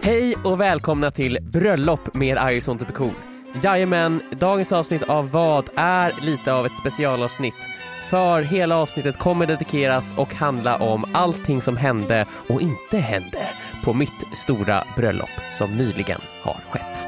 Hej och välkomna till Bröllop med I Just Want To Be Cool. Jajamän, dagens avsnitt av Vad är lite av ett specialavsnitt. För hela avsnittet kommer dedikeras och handla om allting som hände och inte hände på mitt stora bröllop som nyligen har skett.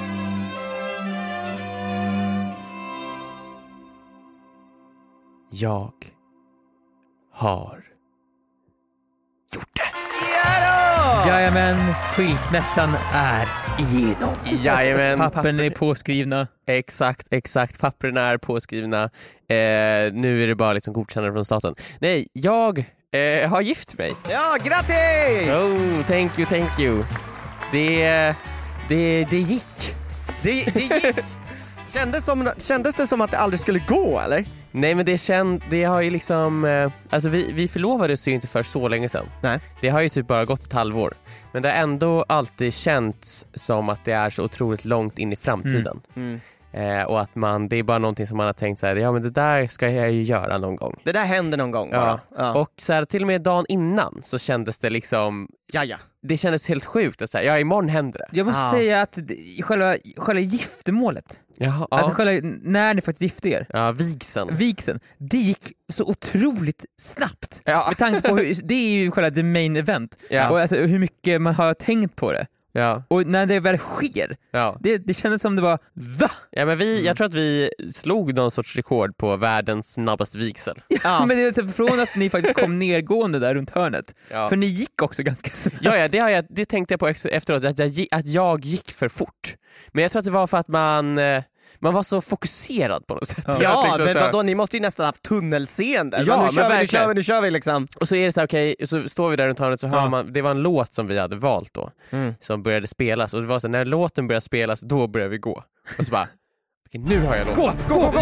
Jag har gjort det. Jajamän, skilsmässan är igenom. Jajamän, Pappren är påskrivna. Exakt, papperna är påskrivna. Nu är det bara liksom godkännande från staten. Nej, jag har gift mig. Ja, grattis! Oh, thank you. Det gick. Det gick. Kändes det som att det aldrig skulle gå, eller? Nej, men det har ju liksom alltså vi förlovades ju inte för så länge sedan. Nej. Det har ju typ bara gått ett halvår. Men det har ändå alltid känts som att det är så otroligt långt in i framtiden. Och att det är bara någonting som man har tänkt så här, ja men det där ska jag ju göra någon gång. Det där händer någon gång. Ja. Ja. Och så här, till och med dagen innan så kändes det liksom det kändes helt sjukt att säga, imorgon händer det. Jag måste säga att själva giftermålet, alltså själva, när ni faktiskt gifte er. Ja, vigseln. Det gick så otroligt snabbt. Ja. Med tanke på det är ju själva the main event. Ja. Och alltså hur mycket man har tänkt på det. Ja. Och när det väl sker, det kändes som det var Ja, men jag tror att vi slog någon sorts rekord på världens snabbaste vigsel. Men det är så från att ni faktiskt kom nergående där runt hörnet. För ni gick också ganska snabbt. Det tänkte jag på efteråt, att jag gick för fort. Men jag tror att det var för att man var så fokuserad på något sätt. Ja, men vadå, ni måste ju nästan haft tunnelseende. Ja, nu kör vi liksom. Och så är det så här, okej, så står vi där runt hörnet så hör man, det var en låt som vi hade valt då, som började spelas. Och det var så, när låten började spelas, då började vi gå. Och så bara, okej, nu har jag låten. Go!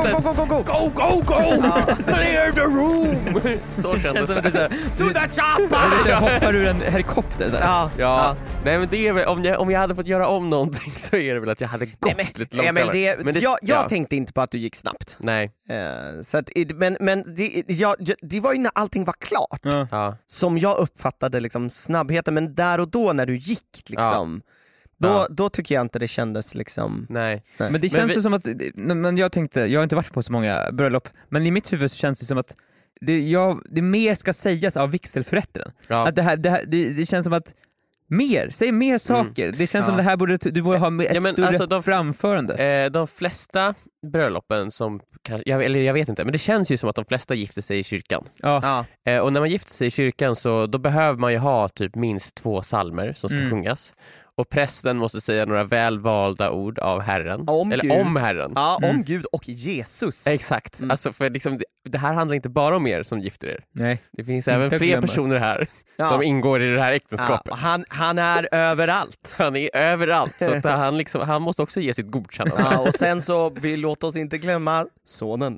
Clear the room! Så kändes det. To the chopper! Hoppar ur en helikopter så här. Ja. Nej, men det är väl, om jag hade fått göra om någonting så är det väl att jag hade gått lite långsammare. Jag tänkte inte på att du gick snabbt. Nej. Så att, det var ju när allting var klart som jag uppfattade liksom snabbheten, men där och då när du gick liksom då tycker jag inte det kändes liksom. Nej. Men det känns ju som att, men jag har inte varit på så många bröllop, men i mitt huvud så känns det som att det mer ska sägas av vigselförrättaren. Att det känns som att säg mer saker. Det känns som det här du borde ha ett större framförande. De flesta bröllopen som jag vet inte, men det känns ju som att de flesta gifter sig i kyrkan. Och när man gifter sig i kyrkan så då behöver man ju ha typ minst 2 psalmer som ska sjungas. Och prästen måste säga några välvalda ord av Herren. Om Herren. Ja, om Gud och Jesus. Exakt. Alltså för liksom, det här handlar inte bara om er som gifter er. Nej. Det finns även fler personer här som ingår i det här äktenskapet. Han är överallt. Han är överallt. Så att han måste också ge sitt godkännande. Och sen så låt oss inte glömma sonen.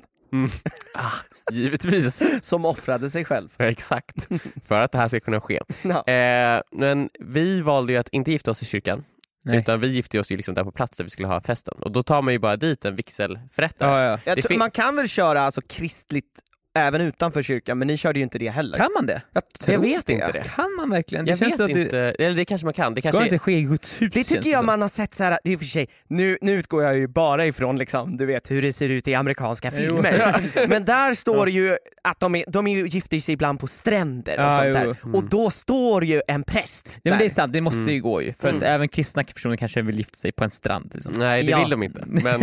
Givetvis. Som offrade sig själv. Exakt. För att det här ska kunna ske. Men vi valde ju att inte gifta oss i kyrkan. Nej. Utan vi gifte oss ju liksom där på plats där vi skulle ha festen. Och då tar man ju bara dit en vigselförrättare. Man kan väl köra alltså kristligt även utanför kyrkan, men ni körde ju inte det heller. Kan man det? Jag vet inte det. Kan man verkligen? Jag vet inte. Eller det kanske man kan. Det ska kanske inte ske i Guds hus. Det tycker jag man har sett så här. Det är för sig. Nu utgår jag ju bara ifrån liksom, du vet hur det ser ut i amerikanska filmer. Men där står ju att de gifter sig ibland på stränder och sånt där. Och då står ju en präst. Ja, men det är sant, det måste ju gå ju. För att även kristna personer kanske vill gifta sig på en strand. Liksom. Nej, det vill de inte. Men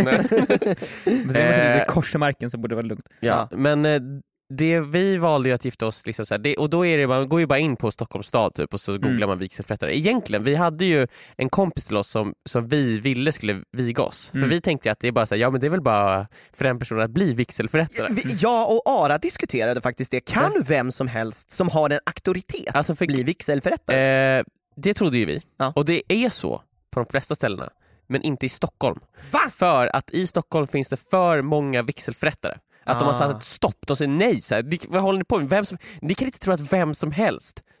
det är kors i marken så borde det vara lugnt. Ja, men vi valde ju att gifta oss liksom så här, och då är det, man går ju bara in på Stockholms stad typ, och så googlar man vigselförrättare. Egentligen, vi hade ju en kompis till oss som vi ville skulle viga oss. För vi tänkte att det är bara så här, men det är väl bara för en person att bli vigselförrättare. Jag och Ara diskuterade faktiskt det. Kan vem som helst som har en auktoritet alltså bli vigselförrättare? Det trodde ju vi. Och det är så på de flesta ställena. Men inte i Stockholm. Va? För att i Stockholm finns det för många vigselförrättare. Att de har satt ett stopp, de säger nej så här, vad håller ni på med? Ni kan inte tro att vem som helst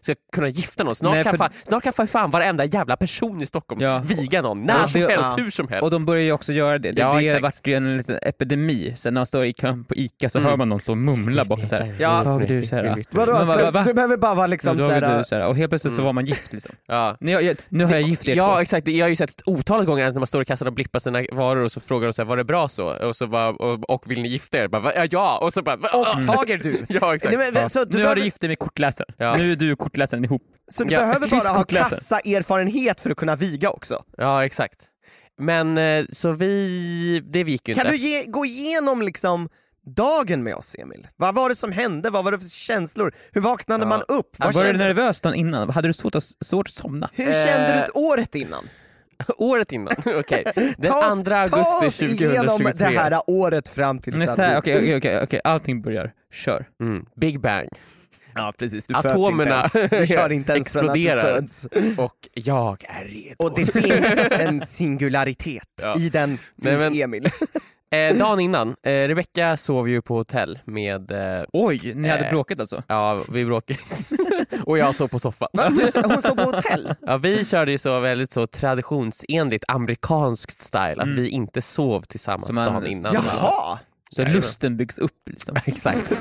ska kunna gifta någon. Snart kan fan varenda jävla person i Stockholm viga någon, när som helst, hur som helst. Och de börjar ju också göra det. Det har varit ju en liten epidemi. Sen när man står i kön på Ica så hör man någon stå och mumla bort så här. Ja, du så här. Du behöver bara vara liksom så här. Och helt plötsligt så var man gift liksom. Ja. Nu har jag gift er. Ja, exakt. Jag har ju sett otalet gånger när man står i kassan och blippar sina varor och så frågar de så här, var det bra så? Och så bara, och vill ni gifta er? Bara, ja, och så bara, tager du. Ja, exakt. Nej, så nu har du gift dig med kortläsaren. Ja. Nu är du och kortläsaren ihop. Så du behöver bara ha kassaerfarenhet för att kunna viga också. Ja, exakt. Men så det gick ju inte. Kan du gå igenom liksom dagen med oss, Emil? Vad var det som hände? Vad var det för känslor? Hur vaknade man upp? Var du nervös dagen innan? Hade du svårt att somna? Hur kände du året innan? Året innan? Okej. Den 2 augusti 2023. Igenom det här året fram till Okej. Allting börjar. Kör. Big bang. Ja, precis. Atomerna du kör inte ens exploderar. Och jag är redo. Och det finns en singularitet i den finns Emil. Dagen innan, Rebecca sov ju på hotell med... Oj, ni hade bråkat alltså? Ja, vi bråkade. Och jag sov på soffan. Hon sov på hotell? Ja, vi körde ju så väldigt så traditionsenligt amerikanskt style, att vi inte sov tillsammans dagen innan. Jaha! Så lusten byggs upp liksom. Exakt.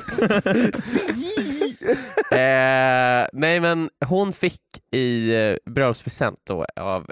Nej, men hon fick i bröllopspresent då av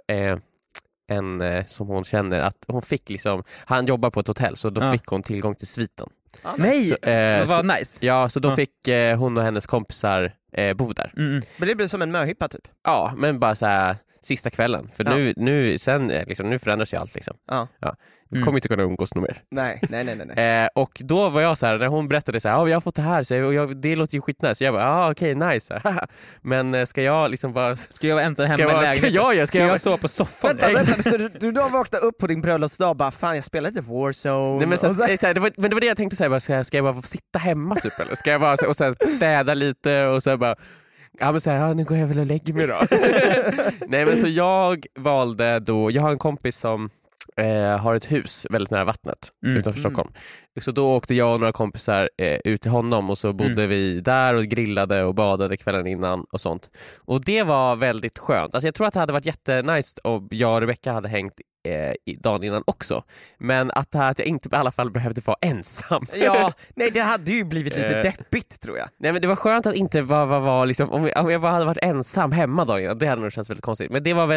en som hon känner att hon fick liksom, han jobbar på ett hotell så då fick hon tillgång till sviten. Nej, det var nice. Ja, så då fick hon och hennes kompisar bo där. Men det blev som en möhippa typ? Ja, men bara så här sista kvällen. För nu förändras ju allt liksom. Ja. Vi kommer inte kunna umgås något mer. Nej. Och då var jag så här, när hon berättade så här, jag har fått det här, så det låter ju skitnice. Så jag bara, okej, nice. Men ska jag liksom bara... Ska jag vara ensam hemma i lägenheten? Ska jag sova på soffan? Vänta, så du då vaknade upp på din bröllopsdag och bara, fan jag spelar lite Warzone. Nej, men det var det jag tänkte säga, ska jag bara få sitta hemma typ? Eller ska jag bara och så städa lite och så bara... Ja, men så här, nu går jag väl och lägger mig då. Nej, men så jag valde då, jag har en kompis som har ett hus väldigt nära vattnet utanför Stockholm. Så då åkte jag och några kompisar ut till honom och så bodde vi där och grillade och badade kvällen innan och sånt. Och det var väldigt skönt. Alltså jag tror att det hade varit jättenice om jag och Rebecca hade hängt dagen innan också. Men att jag inte i alla fall behövde vara ensam. Ja, nej, det hade ju blivit lite deppigt tror jag. Nej, men det var skönt att inte vara liksom, om jag bara hade varit ensam hemma dagen innan, det hade nog känts väldigt konstigt. Men det var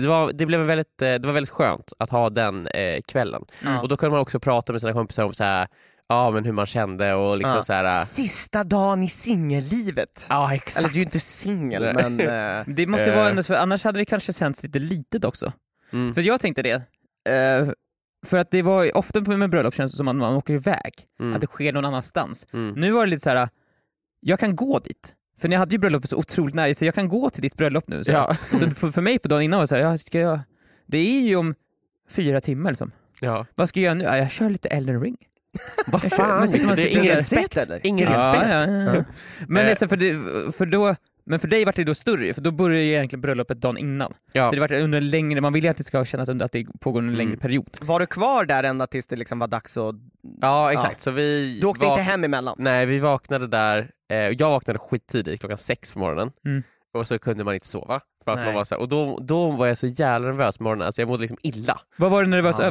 väldigt skönt att ha den kvällen. Och då kunde man också prata med sina kompisar om så här, men hur man kände och liksom så här. Sista dagen i singellivet. Ja, exakt. Eller du är ju inte singel, men det måste ju vara ändå, för annars hade det kanske känts lite litet också. För jag tänkte det. För att det var ofta med bröllop känns det som att man åker iväg. Att det sker någon annanstans. Nu var det lite så här, jag kan gå dit. För när jag hade ju bröllopet så otroligt nära, så jag kan gå till ditt bröllop nu. Så, så för mig på dagen innan var det så här, det är ju om 4 timmar liksom. Ja. Vad ska jag göra nu? Jag kör lite Elden Ring. Vad fan? Det är ingen respekt eller? Ingen respekt. Ja. Men alltså, men för dig var det då större, för då började ju egentligen bröllopet dagen innan. Så det var under en längre, man vill ju att det ska kännas under att det pågår en längre period. Var du kvar där ända tills det liksom var dags att... Ja, exakt. Så du åkte inte hem emellan? Nej, vi vaknade där. Jag vaknade skittidigt, 6:00 på morgonen. Och så kunde man inte sova. För att man var så här, och då var jag så jävla nervös på morgonen. Alltså jag mådde liksom illa. Vad var du nervös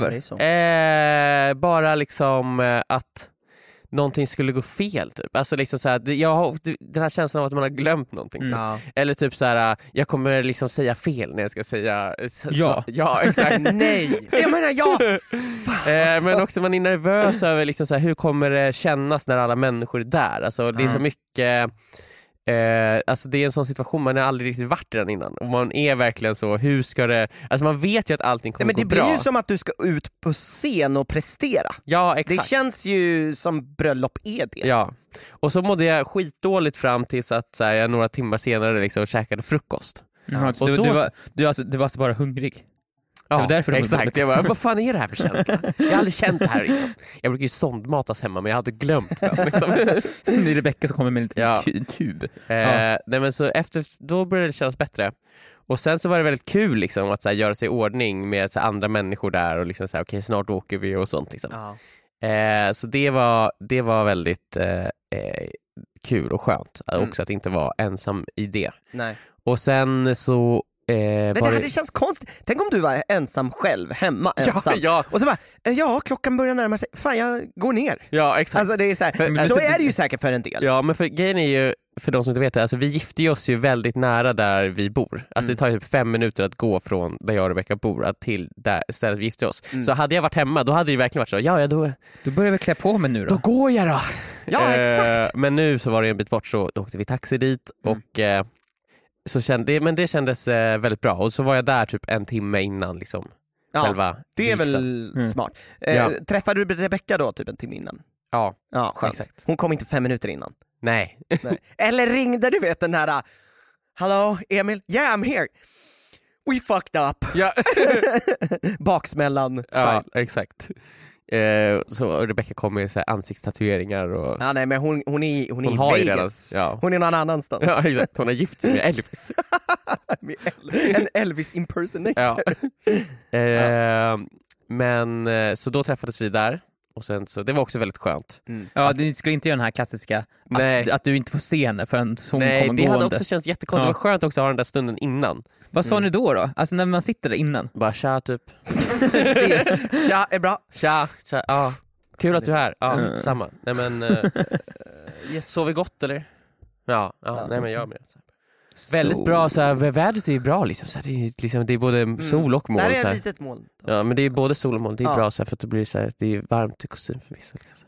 över? Bara liksom att någonting skulle gå fel typ. Alltså liksom så här, den här känslan av att man har glömt någonting typ. Eller typ så här, jag kommer liksom säga fel när jag ska säga ja, exakt. Nej. Jag menar men också man är nervös över liksom så här, hur kommer det kännas när alla människor är där. Alltså det är så mycket alltså det är en sån situation man har aldrig riktigt varit i den innan. Och man är verkligen så, hur ska det... Alltså man vet ju att allting kommer gå bra. Men det blir ju som att du ska ut på scen och prestera. Ja, exakt. Det känns ju som bröllop är det. Ja. Och så mådde jag skitdåligt fram tills att så här, jag några timmar senare liksom käkade frukost. Och du var alltså bara hungrig. Ja, det var därför exakt. Jag bara, vad fan är det här för känsla? Jag har aldrig känt det här innan. Jag brukar ju sondmatas hemma, men jag hade glömt det. Liksom. Det är Rebecca som kommer med en liten tub. Nej, men så då började det kännas bättre. Och sen så var det väldigt kul liksom, att så här, göra sig i ordning med så här, andra människor där och liksom, så här, okej, snart åker vi och sånt. Liksom. Så det var väldigt kul och skönt också att inte vara ensam i det. Nej. Och sen så men det känns konstigt. Tänk om du var ensam själv, hemma ensam. Ja. Och så bara, klockan börjar närma sig. Fan, jag går ner. Ja, exakt. Alltså det är så här, så är det ju säkert för en del. Ja, men för grejen är ju, för de som inte vet det, alltså vi gifte oss ju väldigt nära där vi bor. Alltså det tar ju 5 minuter att gå från där jag och Rebecca bor till där stället vi gifte oss. Så hade jag varit hemma, då hade det verkligen varit så, då börjar vi klä på mig nu då. Då går jag då. Ja, exakt. Men nu så var det en bit bort, så då åkte vi taxi dit och så det kändes väldigt bra. Och så var jag där typ 1 timme innan liksom. Ja, det är väl smart. Träffade du Rebecca då typ 1 timme innan? Ja, skönt. Exakt. Hon kom inte 5 minuter innan. Nej. Eller ringde du vet den här Hello Emil? Yeah, I'm here. We fucked up. Ja. Baksmällan style. Ja, exakt. Så Rebecca kom med så här ansiktstatueringar och... Ja, nej, men hon är i Vegas. Hon är någon annanstans. Ja, exakt. Hon har gift sig med Elvis. En Elvis impersonator. Men så då träffades vi där. Och sen så, det var också väldigt skönt. Ja, du skulle inte göra den här klassiska att du inte får se henne förrän hon kommer gående. Det hade också känts jättekonstigt. Det var skönt också att ha den där stunden innan. Vad sa ni då? Alltså när man sitter där innan? Bara tja typ. Tja, är bra. Tja, ja. Kul att du är här. Ja, samma. Nej men, sover gott eller? Ja, nej men jag med. Väldigt bra, så här, vädret är ju bra liksom, så här, det är både sol och moln. Där är ett litet moln. Ja, men det är både sol och moln. Det är bra så här, för att det blir så här, det är varmt i kostym för vissa. Liksom,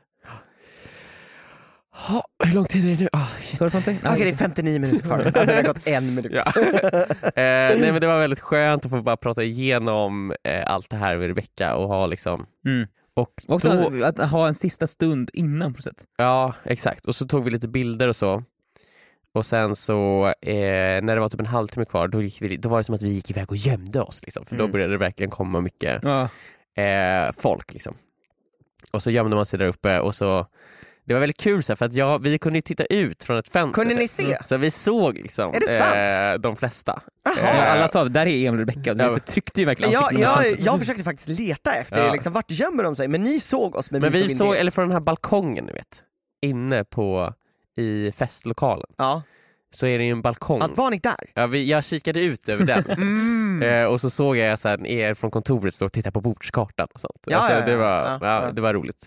hur lång tid är det nu? Okej, det är 59 minuter kvar. Alltså det har gått 1 minut. Ja. Nej, men det var väldigt skönt att få bara prata igenom allt det här med Rebecca och ha liksom... Och också då, att ha en sista stund innan på sätt. Ja, exakt. Och så tog vi lite bilder och så. Och sen så när det var typ en halvtimme kvar, då var det som att vi gick iväg och gömde oss liksom, för då började det verkligen komma mycket folk liksom. Och så gömde man sig där uppe och så det var väldigt kul så här, för att vi kunde ju titta ut från ett fönster. Kunde ni se? Så vi såg liksom de flesta. Alla sa, där är Emil och Rebecca. Du tryckte ju verkligen jag försökte faktiskt leta efter liksom, vart gömmer de sig? Men ni såg oss. Men vi såg eller från den här balkongen, ni vet. Inne i festlokalen. Ja. Så är det ju en balkong. Var ni där? Ja, jag kikade ut över den. Och så såg jag så här, er från kontoret stå och titta på bordskartan och sånt. Det var roligt.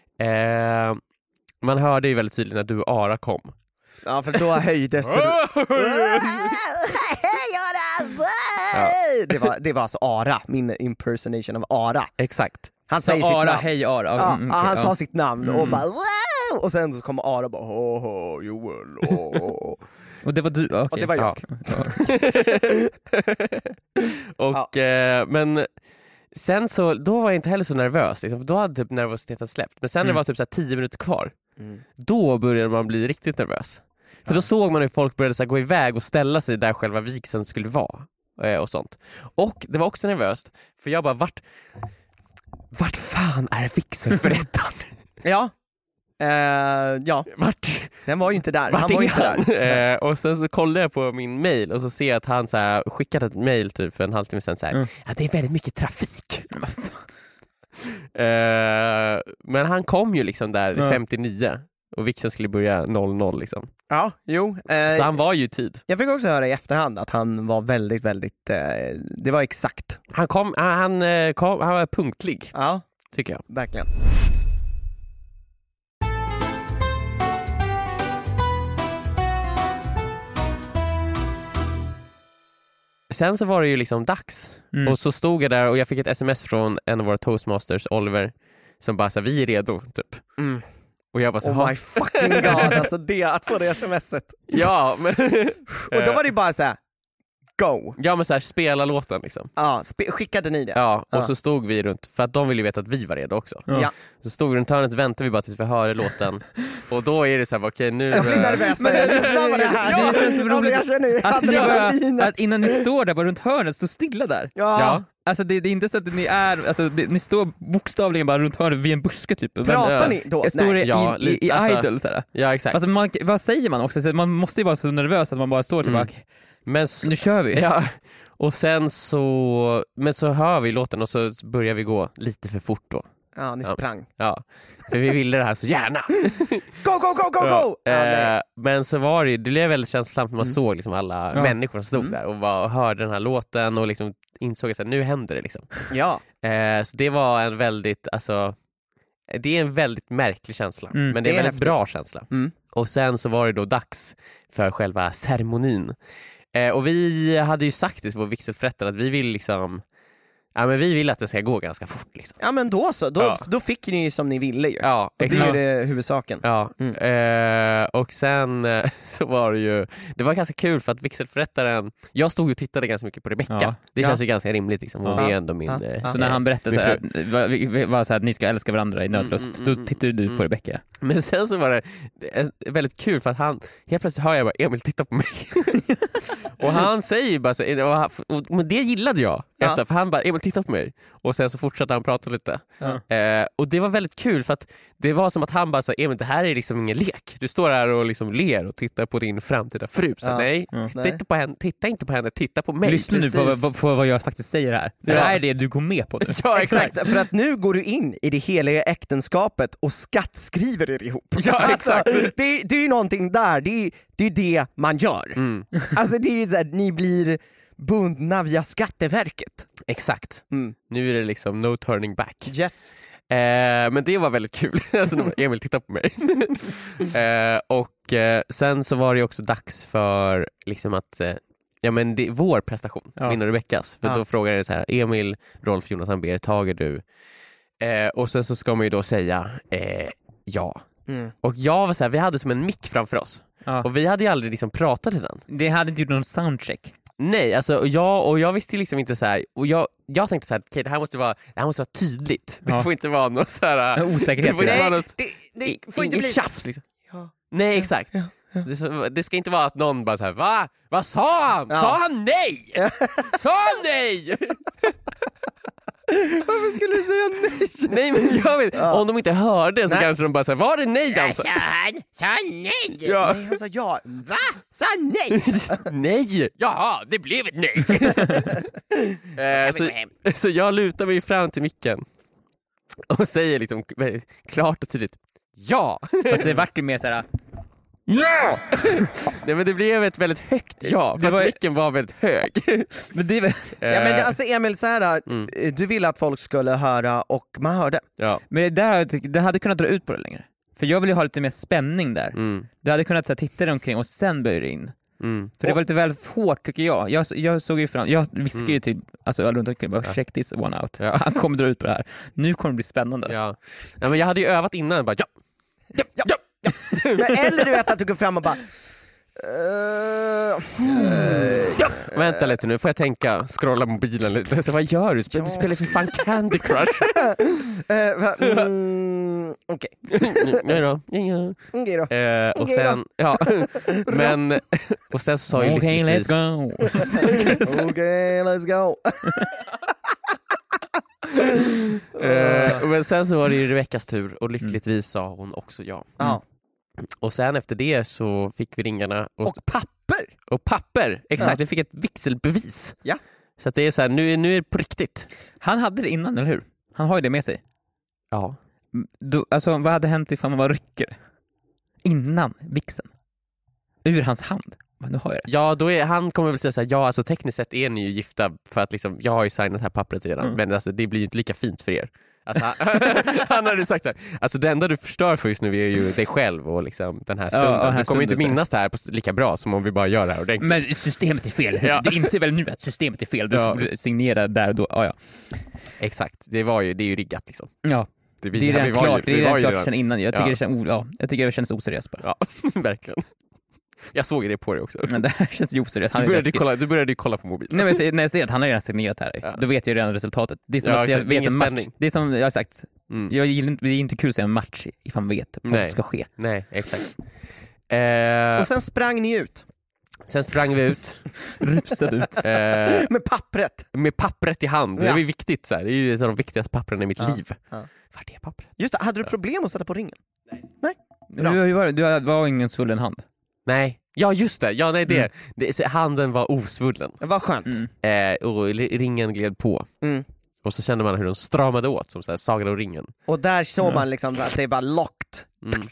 Man hörde ju väldigt tydligt när du och Ara kom. Ja, för då höjdes det var alltså Ara, min impersonation av Ara. Exakt. Han säger sitt namn. Hej Ara. Han sa sitt namn och bara wow! Och sen så kommer Ara och bara Joel. Och det var du? Okay. Och det var jag. Och men sen så, då var jag inte heller så nervös liksom. Då hade typ nervositeten släppt. Men sen när det var typ så här 10 minuter kvar, då började man bli riktigt nervös. För då såg man hur folk började så här gå iväg och ställa sig där själva vigseln skulle vara och sånt. Och det var också nervöst, för jag bara, vart fan är vigselförrättaren? Ja. Den var ju inte där. Han var inte där. Och sen så kollade jag på min mail och så ser jag att han så här skickat ett mail typ för en halvtimme sedan så här, det är väldigt mycket trafik. Men han kom ju liksom där 59 och vigseln skulle börja 00 liksom. Ja, jo. Så han var ju i tid. Jag fick också höra i efterhand att han var väldigt, väldigt det var exakt. Han var punktlig. Ja, tycker jag. Verkligen. Sen så var det ju liksom dags. Och så stod jag där och jag fick ett sms från en av våra toastmasters, Oliver, som bara sa, vi är redo typ. Och jag bara så, oh my fucking god, alltså det, att få det smset. Ja, men och då var det bara så här, go. Ja, men så här, spela låten liksom. Ja, skickade ni det? Ja, och så stod vi runt, för att de ville ju veta att vi var redo också. Ja. Så stod vi runt hörnet, väntade vi bara tills vi hörde låten. Och då är det så här, okej, nu... Jag blir nervös, men lyssna på det här. Det känns så roligt att innan ni står där bara runt hörnet, stå stilla där. Ja. Alltså det är inte så att ni är, alltså ni står bokstavligen bara runt hörnet vid en buske typ. Pratar ni då? Står i alltså, idol såhär. Ja, exakt. Alltså vad säger man också? Man måste ju vara så nervös att man bara står tillbaka. Men nu kör vi. Ja. Och sen så hör vi låten och så börjar vi gå lite för fort då. Ja, ni sprang. Ja, för vi ville det här så gärna. Go! Men så var det blev väldigt känslosamt när man såg liksom alla människor som stod där och hörde den här låten och liksom insåg att nu händer det liksom. Ja. Så det var en väldigt, alltså, det är en väldigt märklig känsla, men det är en väldigt bra känsla. Och sen så var det då dags för själva ceremonin. Och vi hade ju sagt det på vigselförrättaren att vi vill liksom, ja men vi vill att det ska gå ganska fort liksom. Ja men då så, då fick ni ju som ni ville ju. Ja, och det är det huvudsaken. Ja, och sen så var det ju, det var ganska kul för att vigselförrättaren, jag stod och tittade ganska mycket på Rebecca. Det känns ju ganska rimligt liksom. Hon är ändå min så när han berättade var så här, att ni ska älska varandra i nödlöst, då tittade du på Rebecca. Men sen så var det väldigt kul för att han, helt plötsligt hör jag bara Emil titta på mig. Och han säger bara så, men det gillade jag efter, för han bara Emil titta på mig. Och sen så fortsatte han prata lite. Och det var väldigt kul för att det var som att han bara sa Emil, det här är liksom ingen lek. Du står här och liksom ler och tittar på din framtida fru. Så nej, titta inte på henne, titta på mig. Lyssna nu på vad jag faktiskt säger här. Det här är det du går med på. Ja, exakt. För att nu går du in i det heliga äktenskapet och skattskriver er ihop. Ja, exakt. Alltså, det är ju någonting där, det är det man gör. Alltså det är ju så här, ni blir bundna via Skatteverket. Exakt. Nu är det liksom no turning back. Yes. Men det var väldigt kul. Alltså när Emil tittade på mig. Och sen så var det också dags för liksom att ja men det är vår prestation, min och Rebeckas. För då frågade jag så här, Emil, Rolf, Jonathan, Berit, tager du? Och sen så ska man ju då säga ja. Och jag var så här, vi hade som en mick framför oss. Och vi hade ju aldrig liksom pratat i den. Det hade inte gjort någon soundcheck. Nej, alltså jag visste liksom inte så här, och jag tänkte så här, okej, det här måste vara tydligt. Det får inte vara något så här osäkerhet. Det får inte vara något, det får inte bli tjafs liksom. Nej, exakt. Det ska inte vara att någon bara så här, va? Vad sa han? Sa han nej? Sa han nej? Varför skulle du säga nej? Nej, men jag vet, om de inte hörde så kanske de bara säger, var det nej alltså? Sa nej? Ja. Nej, han sa ja. Va? Sa nej? Nej, jaha, det blev ett nej. Så jag lutar mig fram till micken och säger liksom klart och tydligt ja. Fast det vart ju mer såhär ja! Nej, men det blev ett väldigt högt ja, för micken var väldigt hög. Men det ja, men alltså Emil, så här, du ville att folk skulle höra och man hörde. Ja. Men det hade kunnat dra ut på det längre. För jag vill ju ha lite mer spänning där. Du hade kunnat så här, titta dig omkring och sen börja in. För det var lite väl hårt tycker jag. Jag såg ju fram, jag viskade ju typ alltså runt omkring bara check this one out. Han kommer dra ut på det här. Nu kommer det bli spännande. Ja, men jag hade ju övat innan bara ja. Eller du vet att du går fram och bara vänta lite nu, får jag tänka, scrolla mobilen lite. Så vad gör du? Du spelar för fan Candy Crush. Okej. Nej då. Okej då. Och sen men och sen så sa ju okej, let's go. Okej, let's go. Men sen så var det ju Rebeckas tur och lyckligtvis sa hon också ja. Och sen efter det så fick vi ringarna och papper. Och papper, exakt. Vi fick ett vigselbevis. Ja. Så att det är så här, nu är det på riktigt. Han hade det innan, eller hur? Han har ju det med sig. Ja. Alltså vad hade hänt ifall man var rycker innan vigseln? Ur hans hand. Men nu har jag det. Ja, då han kommer väl säga så här, ja alltså tekniskt sett är ni ju gifta för att liksom, jag har ju signat det här pappret redan, men alltså det blir ju inte lika fint för er. Alltså, han hade sagt så här, alltså det enda du förstör för just nu är ju dig själv och liksom den här stunden. Du kommer inte minnas det här lika bra som om vi bara gör det här ordentligt. Men systemet är fel. Det inser väl nu att systemet är fel. Du signerar där och då. Ja. Exakt, det är ju riggat liksom. Ja. Det är redan klart, det är redan klart sedan innan. Jag tycker det känns oseriöst bara. Ja, verkligen. Jag såg det på det också. Men det här känns ju oseriöst. Du började ju kolla på mobilen. Nej, men när jag ser att han har redan signerat här, då vet jag redan resultatet. Det är som att jag vet en match. Det är som jag har sagt. Det är inte kul att se en match ifall man vet vad som ska ske. Nej, exakt. Och sen sprang ni ut. Sen sprang vi ut. Rusade ut. Med pappret. Med pappret i hand. Det är viktigt så här. Det är ju ett av de viktigaste pappren i mitt liv. Vart är pappret? Just det, hade du problem att sätta på ringen? Nej. Du var ingen svullen hand. Nej. Ja, just det. Ja, nej, handen var osvullen. Vad skönt. Och ringen gled på. Och så kände man hur de stramade åt som så här Sagan om ringen. Och där såg man liksom att det var locked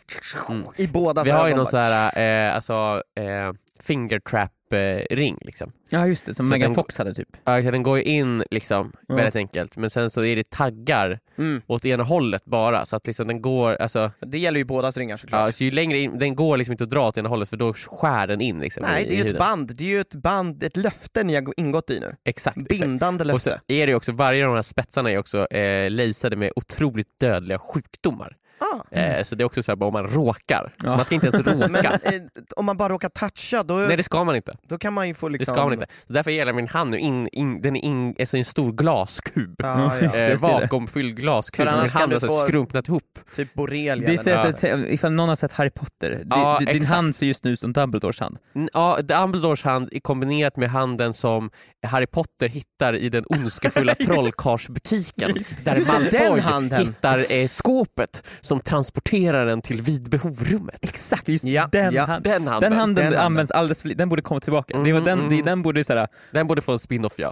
i båda. Vi har ju någon så här finger trap ring liksom. Ja just det, som Megan Fox hade typ. Ja, den går ju in liksom väldigt enkelt, men sen så är det taggar åt ena hållet bara, så att liksom den går, alltså det gäller ju bådas ringar såklart. Ja, så ju längre in, den går liksom inte att dra åt ena hållet, för då skär den in liksom. Nej, det är ju ett band, det är ju ett band, ett löfte ni har ingått i nu. Exakt. Bindande löfte. Och så är det också, varje av de här spetsarna är också lejsade med otroligt dödliga sjukdomar. Så det är också så här, bara om man råkar. Man ska inte ens råka. Men om man bara råkar toucha då... Nej, det ska man inte. Då kan man ju få liksom... Det ska man inte. Så därför gäller min hand nu den är alltså en stor glaskub. Vakuumfylld glaskub som min hand har så skrumpnat ihop. Typ borrelia. Det är ifall någon har sett Harry Potter. Din hand ser just nu ut som Dumbledores hand. Ja, Dumbledores hand är kombinerat med handen som Harry Potter hittar i den ondskefulla trollkarlsbutiken. Där Malfoy hittar skåpet som transporterar den till vid behovrummet. Exakt, just den handen används alldeles för lite. Den borde komma tillbaka. Den borde såhär... Den borde få en spin-off, ja.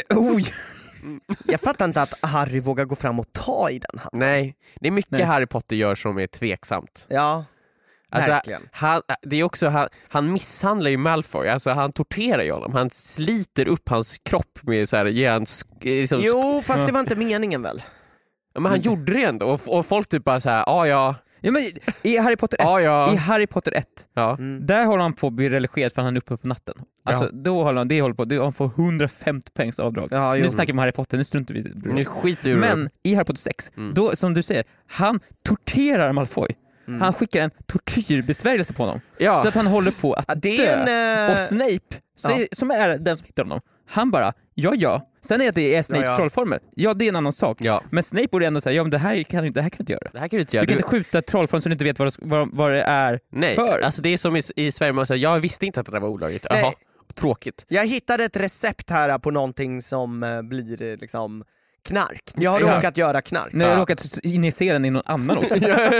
Jag fattar inte att Harry vågar gå fram och ta i den handen. Nej, det är mycket Harry Potter gör som är tveksamt. Ja. Alltså, verkligen. Det är också, han misshandlar ju Malfoy, alltså han torterar ju honom. Han sliter upp hans kropp med så här, liksom, jo, fast det var inte meningen väl? Men han gjorde det ändå, och folk typ bara såhär, ja men i Harry Potter 1, i Harry Potter 1 där håller han på att bli religiös för han är uppe på natten. Alltså då håller han får 150 poängs avdrag. Nu snackar vi om Harry Potter, nu struntar vi. Nu skiter vi. Men i Harry Potter 6, då, som du säger, han torterar Malfoy. Han skickar en tortyrbesvärjelse på honom. Så att han håller på att dö. Och Snape, som är den som hittar honom, han bara, sen är det Snapes trollformel. Ja, det är en annan sak. Men Snape borde ändå säga, men det här kan du inte göra. Det här kan du inte göra. Du kan inte skjuta trollformel som du inte vet vad det är. Nej, för. Alltså det är som i Sverige, man säger, jag visste inte att det där var olagligt. Jaha, tråkigt. Jag hittade ett recept här på någonting som blir liksom knark. Jag har råkat göra knark. Nej, jag har råkat injicera den i någon annan också.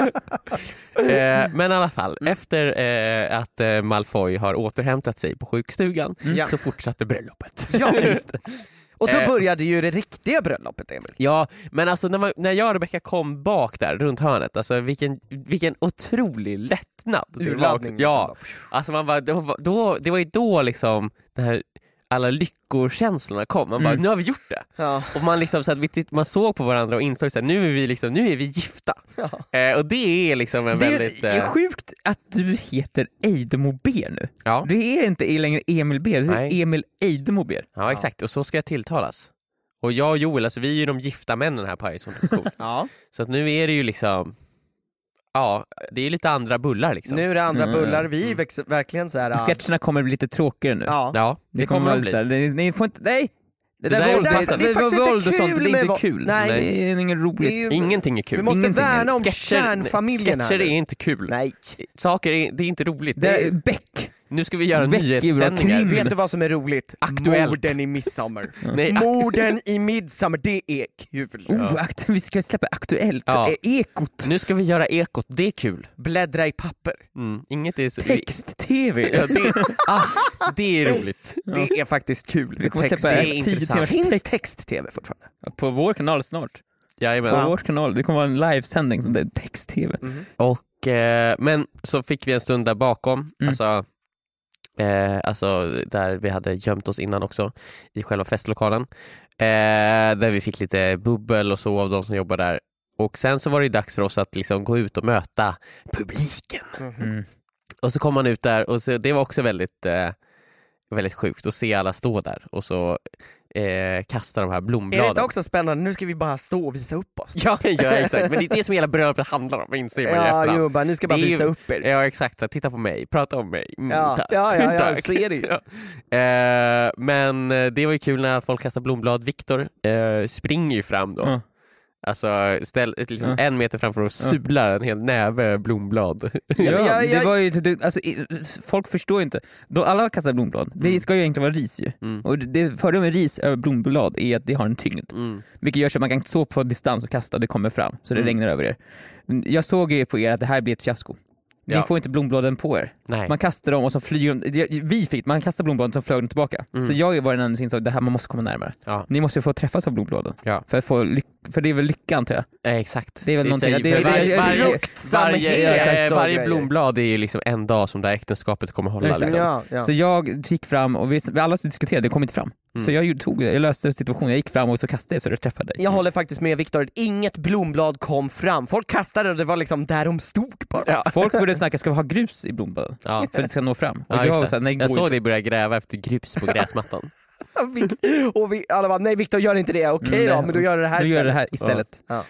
Men i alla fall, efter att Malfoy har återhämtat sig på sjukstugan så fortsatte bröllopet. Ja, just det. Och då började ju det riktiga bröllopet, Emil. Ja, men alltså när jag och Rebecca kom bak där runt hörnet, alltså vilken otrolig lättnad. Urladdning. Ja, alltså man bara, det var ju då liksom det här, alla lyckokänslorna kom. Man bara, nu har vi gjort det. Ja. Och man liksom så att man såg på varandra och insåg så här, nu är vi gifta. Ja. Och det är liksom en väldigt... Det är sjukt att du heter Eidemo Ber nu. Ja. Det är inte längre Emil Ber, det är Emil Eidemo Ber. Ja, exakt. Och så ska jag tilltalas. Och jag och Joel, alltså vi är ju de gifta männen här på Ison. Ja. Så att nu är det ju liksom... Ja, det är lite andra bullar liksom. Nu är det andra bullar, vi är verkligen så här. Sketcherna kommer bli lite tråkigare nu. Ja, det kommer bli. Ni får inte, nej! Det är våld och sånt, det är inte kul. Nej. Det är inget roligt. Ingenting är kul. Vi måste värna om kärnfamiljen här. Sketcher är inte kul. Nej. Det är inte roligt. Det är Beck. Nu ska vi göra nyhetssändningar. Vet du vad som är roligt? Aktuellt. Morden i midsommar. Morden i midsommar, det är kul. Vi ska släppa Aktuellt. Ekot. Nu ska vi göra Ekot, det är kul. Bläddra i papper. Inget är så... Text-tv. Det är roligt. Det är faktiskt kul. Vi kommer släppa 10 timmars text-tv fortfarande. På vår kanal snart. Jajamän. På vår kanal. Det kommer vara en livesändning som det är text-tv. Och, men så fick vi en stund där bakom. Alltså där vi hade gömt oss innan också, i själva festlokalen, där vi fick lite bubbel och så av de som jobbar där. Och sen så var det dags för oss att liksom gå ut och möta publiken. Och så kom man ut där och så, det var också väldigt sjukt att se alla stå där och så kasta de här blombladen. Är det inte också spännande? Nu ska vi bara stå och visa upp oss. Ja, exakt. Men det är det som hela bröllopet handlar om, inser man i efterhand. Ni ska bara visa upp er. Ja, exakt. Så titta på mig, prata om mig. Tack. Så är det ju. Men det var ju kul när folk kastar blomblad. Viktor springer ju fram då. Alltså liksom 1 meter framför och sular en hel näve blomblad. Det var ju, alltså, folk förstår ju inte. Då alla kastar blomblad, det ska ju egentligen vara ris ju. Och det fördelen med ris över blomblad är att det har en tyngd. Vilket gör så att man kan stå på distans och kasta och det kommer fram. Så det regnar över er. Jag såg ju på er att det här blir ett fiasko. Ni får inte blombladen på er. Nej. Man kastar dem och så flyger de. Man kastar blombladen och så flög de tillbaka. Så jag var den enda som insåg att man måste komma närmare. Ja. Ni måste ju få träffas av blombladen. Ja. För det är väl lycka, antar jag. Exakt. Det är väl någonting. Varje blomblad är ju liksom en dag som det här äktenskapet kommer hålla. Liksom. Ja. Så jag gick fram och vi alla diskuterade, det kom inte fram. Så jag löste situationen, jag gick fram och så kastade så det träffade dig. Jag håller faktiskt med Viktor, inget blomblad kom fram. Folk kastade och det var liksom där de stod bara. Ja. Folk borde snacka, ska vi ha grus i blombladen? För att det ska nå fram. Och jag såg dig bbörja gräva efter grus på gräsmattan. Och alla bara, nej Viktor, gör inte det. Okej då, men då gör du det här istället. Du gör det här istället. Ja.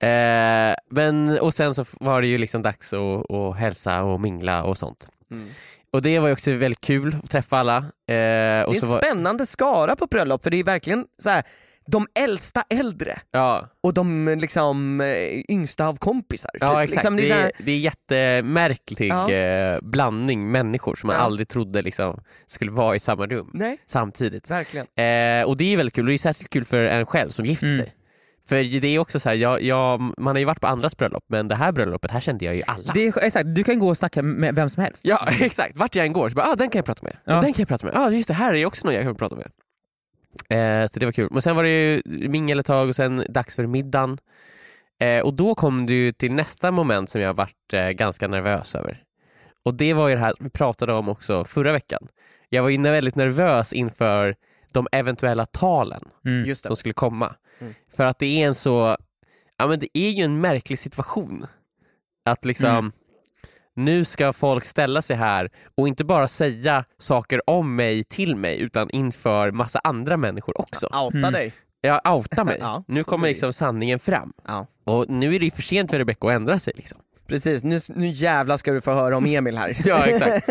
Men och sen så var det ju liksom dags att hälsa och mingla och sånt. Och det var ju också väldigt kul att träffa alla. Det är en spännande skara på bröllop, för det är verkligen så här, de äldsta äldre och de liksom yngsta av kompisar. Ja, typ. exakt. Liksom, det är jättemärklig blandning människor som man aldrig trodde liksom skulle vara i samma rum samtidigt. Verkligen. Och det är väldigt kul, och det är särskilt kul för en själv som gifter sig. För det är också så här, man har ju varit på andras bröllop, men det här bröllopet, här kände jag ju alla. Det är, exakt, du kan gå och snacka med vem som helst. Ja, exakt. Vart jag än går så bara, den kan jag prata med. Den kan jag prata med. Just det, här är också någon jag kan prata med. Så det var kul. Men sen var det ju mingel ett tag och sen dags för middagen. Och då kom du till nästa moment som jag varit ganska nervös över. Och det var ju det här vi pratade om också förra veckan. Jag var ju väldigt nervös inför de eventuella talen som skulle komma. För att det är men det är ju en märklig situation. Att liksom nu ska folk ställa sig här och inte bara säga saker om mig till mig, utan inför massa andra människor också. Outa dig. Jag outar mig. Nu kommer liksom sanningen fram. Och nu är det ju för sent för Rebecca att ändra sig liksom. Precis, nu jävla ska du få höra om Emil här. Ja, exakt.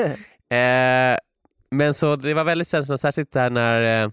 Men så det var väldigt känsligt, särskilt där när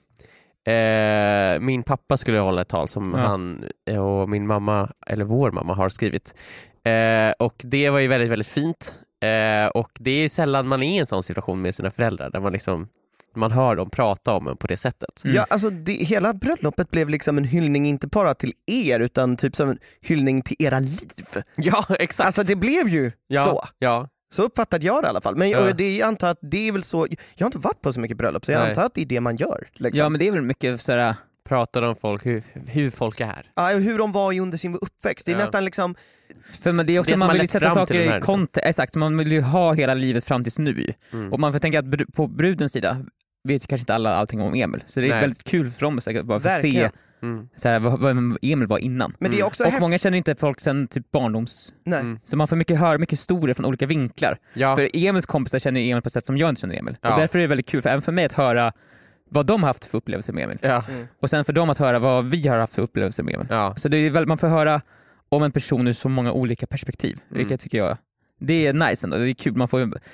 min pappa skulle hålla ett tal som han och min mamma, eller vår mamma, har skrivit. Och det var ju väldigt, väldigt fint. Och det är sällan man är i en sån situation med sina föräldrar där man liksom man hör dem prata om en på det sättet. Ja, alltså hela bröllopet blev liksom en hyllning inte bara till er, utan typ som en hyllning till era liv. Ja, exakt. Alltså det blev ju så. Ja. Så uppfattade jag det i alla fall. Men jag antar att det är väl så. Jag har inte varit på så mycket bröllop, så jag antar att det är det man gör. Liksom. Ja, men det är väl mycket sådär, pratar om folk, hur folk är här. Ja, hur de var under sin uppväxt. Det är nästan liksom. För men det är också, man vill sätta saker i kontext. Exakt, man vill ju ha hela livet fram tills nu. Och man får tänka att på brudens sida vet kanske inte alla allting om Emil. Så det är väldigt kul för dem att bara få se såhär, vad Emil var innan. Men det är också och många känner inte folk sen typ barndoms. Så man får höra mycket historier från olika vinklar. För Emils kompisar känner Emil på ett sätt som jag inte känner Emil. Och därför är det väldigt kul, för även för mig att höra vad de har haft för upplevelser med Emil. Och sen för dem att höra vad vi har haft för upplevelser med Emil. Så det är väl, man får höra om en person ur så många olika perspektiv. Vilket tycker jag, det är nice ändå. Det är kul,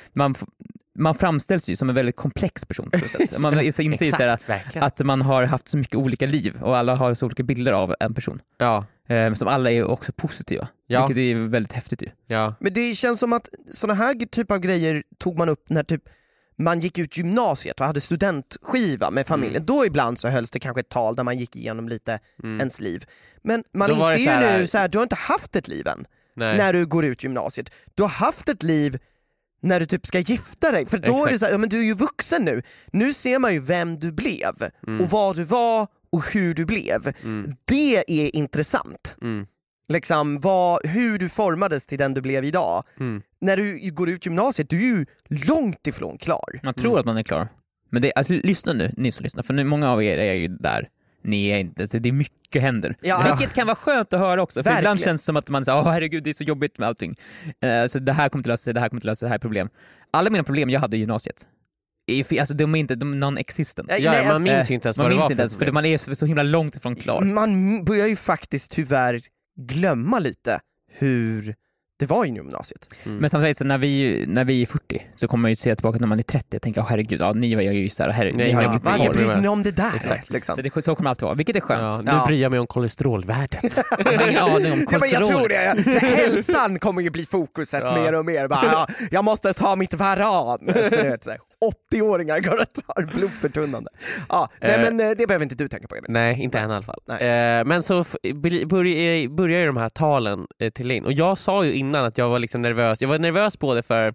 man framställs ju som en väldigt komplex person på sätt. Man inser så att man har haft så mycket olika liv och alla har så olika bilder av en person. Som alla är också positiva. Vilket är väldigt häftigt ju. Men det känns som att såna här typ av grejer tog man upp när typ man gick ut gymnasiet och hade studentskiva med familjen. Då ibland så hölls det kanske ett tal där man gick igenom lite ens liv. Men man inser ju nu så här, du har inte haft ett liv än när du går ut gymnasiet. Du har haft ett liv när du typ ska gifta dig. För då är det så här, men du är ju vuxen nu. Nu ser man ju vem du blev och vad du var och hur du blev. Det är intressant. Liksom hur du formades till den du blev idag. När du går ut gymnasiet, du är ju långt ifrån klar. Man tror att man är klar. Men det, alltså, lyssna nu, ni som lyssnar. För nu, många av er är ju där. Ni är inte, så det är mycket händer. Vilket kan vara skönt att höra också. För ibland känns det som att man säger, herregud, det är så jobbigt med allting. Så det här kommer till lösa sig, det här kommer till lösa sig, det här är problem. Alla mina problem jag hade i gymnasiet, alltså de är inte non-existent. Man minns ju inte ens vad det var för man är så himla långt ifrån klar. Man börjar ju faktiskt tyvärr glömma lite hur det var i gymnasiet. Men samtidigt så när vi är 40 så kommer man ju se tillbaka när man är 30 och tänka, herregud, ni var ju så här, jag bryr mig om det där. Liksom. Så kommer allt vara, vilket är skönt. Nu bryr jag mig om kolesterolvärdet. Jag har ingen aning om kolesterol. Jag tror det. Hälsan kommer ju bli fokuset mer och mer. Jag måste ta mitt varan. 80-åringar går och tar blodförtunnande. Ja, nej, men det behöver inte du tänka på, Emil. Nej, inte än i alla fall. Men så börjar ju de här talen till in. Och jag sa ju innan att jag var liksom nervös. Jag var nervös både för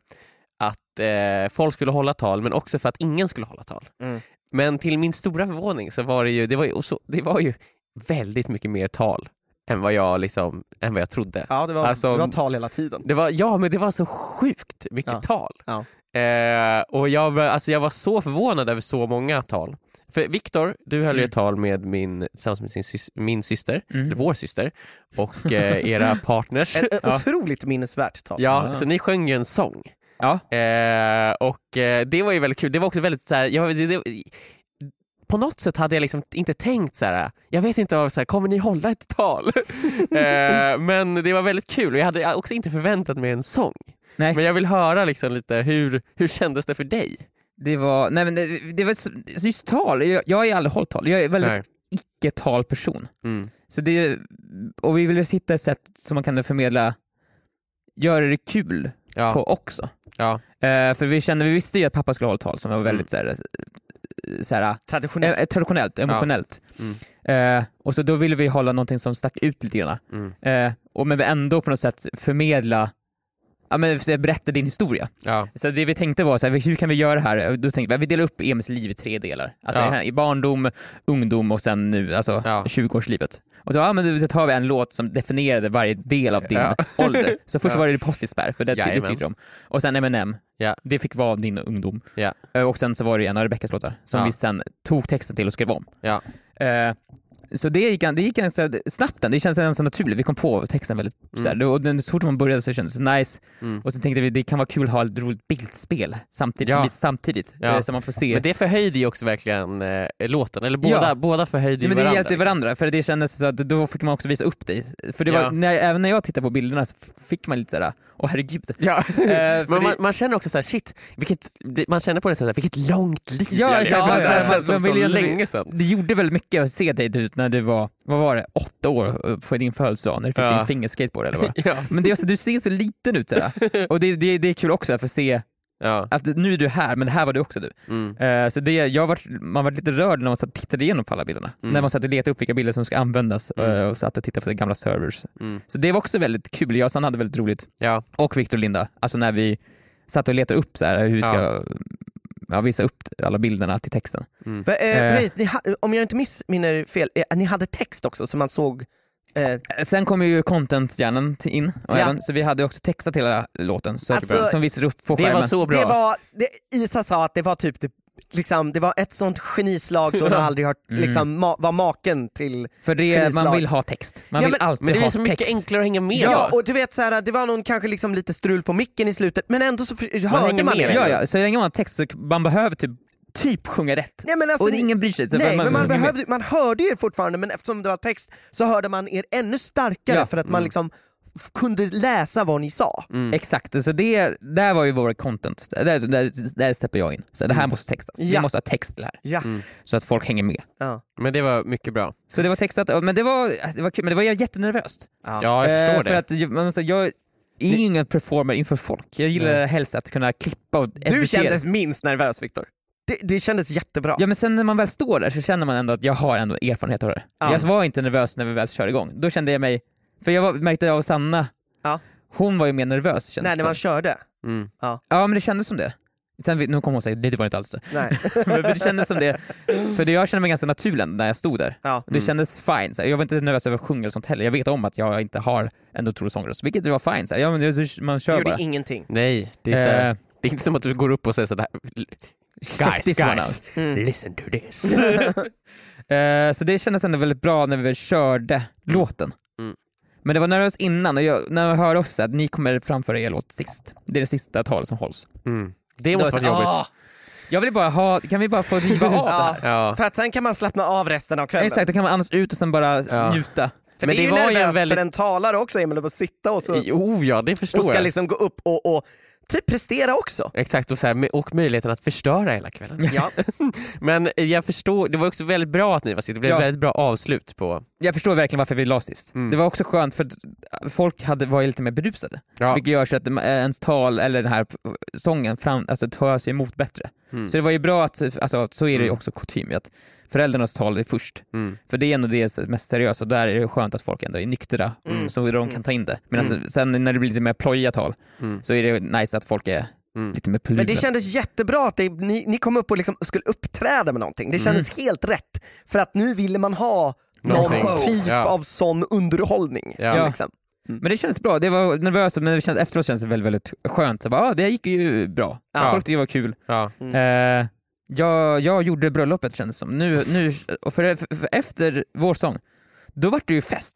att folk skulle hålla tal, men också för att ingen skulle hålla tal. Men till min stora förvåning så var det var ju väldigt mycket mer tal än vad jag trodde. Ja, det var tal hela tiden. Men det var så sjukt mycket tal. Ja. Och jag var så förvånad över så många tal. För Viktor, du höll ju ett tal med tillsammans med min syster, eller vår syster, och era partners. Ett otroligt minnesvärt tal. Ja, så ni sjöng ju en sång. Ja. Och det var ju väldigt kul. Det var också väldigt så här, på något sätt hade jag liksom inte tänkt så här. Jag vet inte kommer ni hålla ett tal? Men det var väldigt kul och jag hade också inte förväntat mig en sång. Nej. Men jag vill höra liksom lite hur kändes det för dig? Det var just tal. Jag är aldrig hållit tal. Jag är väldigt icke-talperson. Så och vi vill hitta ett sätt som man kan förmedla, göra det kul på också. Ja. För vi visste ju att pappa skulle hålla tal som var väldigt såhär traditionellt, emotionellt. Och så då ville vi hålla någonting som stack ut lite grann. Men vi ändå på något sätt förmedla, berätta din historia. Så det vi tänkte var så här, hur kan vi göra det här? Då tänkte vi delar upp Emils liv i 3 delar. Alltså i barndom, ungdom och sen nu 20-årslivet. Och så men tar vi en låt som definierade varje del av din ålder. Så först var det Postispär, för det tyckte de. Och sen M&M. Det fick vara din ungdom. Och sen så var det en av Rebeckas låtar som vi sen tog texten till och skrev om. Så det gick ganska snabbt. Det känns ganska naturligt. Vi kom på texten väldigt såhär. Och så fort man började så kändes det nice. Och så tänkte vi det kan vara kul att ha ett roligt bildspel samtidigt så man får se. Men det förhöjde ju också verkligen låten. Eller båda förhöjde ju varandra. Men det hjälpte varandra. För det kändes så att då fick man också visa upp det. För det var, även när jag tittade på bilderna så fick man lite såhär, herregud. Men man känner också såhär, shit, man känner på det såhär, vilket långt liv. Så länge sedan. Det gjorde väldigt mycket att se dig ut när du var, vad var det, 8 år på din födelsedag när du fick din fingerskateboard eller vad. Men det är du ser så liten ut sådär. Och det är kul också att få se att nu är du här, men det här var du också du. Så man var lite rörd när man satt och tittade igenom på alla bilderna. När man satt och letade upp vilka bilder som ska användas och satt och tittade på de gamla servers. Så det var också väldigt kul. Jag och Sanna hade väldigt roligt. Och Victor och Linda. Alltså när vi satt och letade upp så här, hur vi ska visa upp alla bilderna till texten. Precis, om jag inte missminner fel, ni hade text också som man såg. Sen kom ju content-hjärnan in och även, så vi hade också textat hela låten som visade upp på skärmen. Det var så bra. Isa sa att det var typ det var ett sånt genislag som man aldrig hört var maken till. För det man vill ha text. Man vill alltid ha text. Men det är så mycket enklare att hänga med. Ja, och du vet så här, det var någon kanske liksom lite strul på micken i slutet, men ändå så hörde man det. Ja, så länge man har text så man behöver typ sjunga rätt. Nej, men alltså, och ingen bryr sig. Nej, men man hörde er fortfarande, men eftersom det var text så hörde man er ännu starkare för att man liksom kunde läsa vad ni sa. Exakt, så där var ju vår content. Där steppar jag in. Så det här måste textas. Vi måste ha text till det här. Så att folk hänger med. Men det var mycket bra. Så det var textat, men det var kul, men det var jättenervöst. Ja, jag förstår det. För att jag är ingen performer inför folk. Jag gillar helst att kunna klippa och editera. Du kändes minst nervös, Viktor. Det kändes jättebra. Ja, men sen när man väl står där så känner man ändå att jag har ändå erfarenhet av det. Jag var inte nervös när vi väl körde igång. Då kände jag mig, för märkte jag och Sanna, hon var ju mer nervös. Nej, när man körde. Ja, men det kändes som det. Sen, nu kommer hon säga, det var inte alls det. Nej. Men det kändes som det. För jag kände mig ganska naturlig när jag stod där. Det kändes fine. Så jag var inte nervös över att sjunga eller sånt heller. Jag vet om att jag inte har en otrolig sångröst, vilket var fine. Så men man kör bara. Det gjorde ingenting. Nej, det är det är inte som att du går upp och säger sådär. Guys, listen to this. Så det kändes ändå väldigt bra när vi körde låten. Men det var nervöst innan, och när jag hör också att ni kommer framföra er låt sist. Det är det sista talet som hålls. Det måste vara jobbigt. Jag vill bara kan vi bara få riva av det här? Ja. För att sen kan man slappna av resten av kvällen. Exakt, då kan man andas ut och sen bara njuta. För men det var ju nervöst för en talare också, Emil, att sitta och så. Det förstår jag. Och ska liksom gå upp och typ prestera också. Exakt, och möjligheten att förstöra hela kvällen. Ja. Men jag förstår, det var också väldigt bra att ni var sitt. Det blev väldigt bra avslut på. Jag förstår verkligen varför vi la sist. Det var också skönt för att folk var lite mer berusade. Vilket gör så att ens tal eller den här sången tar sig emot bättre. Så det var ju bra att, alltså, så är det ju också kutym, att föräldrarnas tal är först. För det är ändå det mest seriösa, och där är det skönt att folk ändå är nyktra så de kan ta in det. Men sen när det blir lite mer plojiga tal så är det nice att folk är lite mer på luren. Men det kändes jättebra att ni kom upp och liksom skulle uppträda med någonting. Det kändes helt rätt, för att nu ville man ha någon typ av sån underhållning. Liksom. Men det känns bra, det var nervöst, men efteråt känns det väldigt, väldigt skönt. Så bara, det gick ju bra. Folk tyckte det var kul. Jag gjorde bröllopet, känns som. Nu, för efter vår sång, då var det ju fest.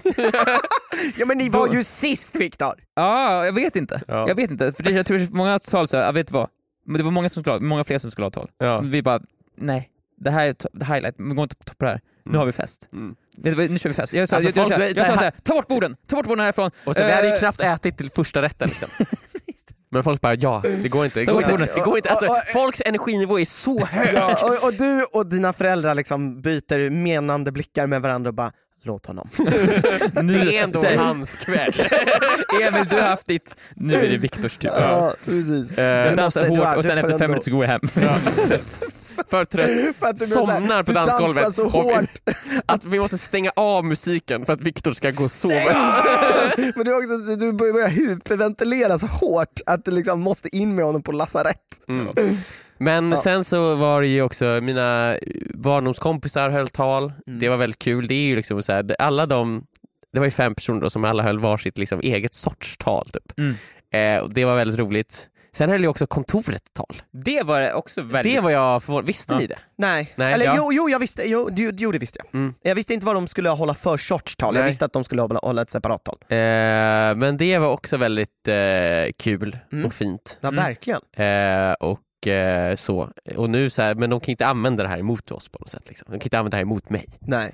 Ja, men ni var ju sist, Viktor. Ja, jag vet inte. För jag tror många tal så, jag vet vad. Men det var många fler som skulle ha tal. Vi bara, nej, det här är highlight, vi går inte på topp det här. Nu har vi fest. Nu kör vi fest. Jag sa såhär, ta bort borden härifrån. Och så vi hade ju knappt ätit till första rätten liksom. Men folk bara, det går inte. Det går inte. Alltså, folks energinivå är så hög. Och du och dina föräldrar liksom byter menande blickar med varandra och bara, låt honom. Det är ändå hans kväll. Emil, du har haft ditt. Nu är det Viktors tur. Ja, precis. Dansar hårt och sen efter 5 minuter så går jag hem. För trött, för att du somnar på dansgolvet så hårt. Att vi måste stänga av musiken för att Viktor ska gå och sova. Men du börjar hyperventilera så hårt att du liksom måste in med honom på lasarett. Men sen så var det ju också mina barndomskompisar höll tal. Det var väldigt kul. Det är ju liksom så här, det var ju 5 personer då, som alla höll varsitt liksom eget sorts tal typ. Och det var väldigt roligt. Sen höll ju också kontoret tal. Det var också väldigt... Det var jag förvånad. Visste ni det? Nej. Eller jo, jag visste. Jo, det visste jag. Jag visste inte vad de skulle hålla för sorts tal. Jag visste att de skulle hålla ett separat tal. Men det var också väldigt kul och fint. Ja, verkligen. Och så. Och nu så här, men de kan inte använda det här emot oss på något sätt liksom. De kan inte använda det här emot mig. Nej.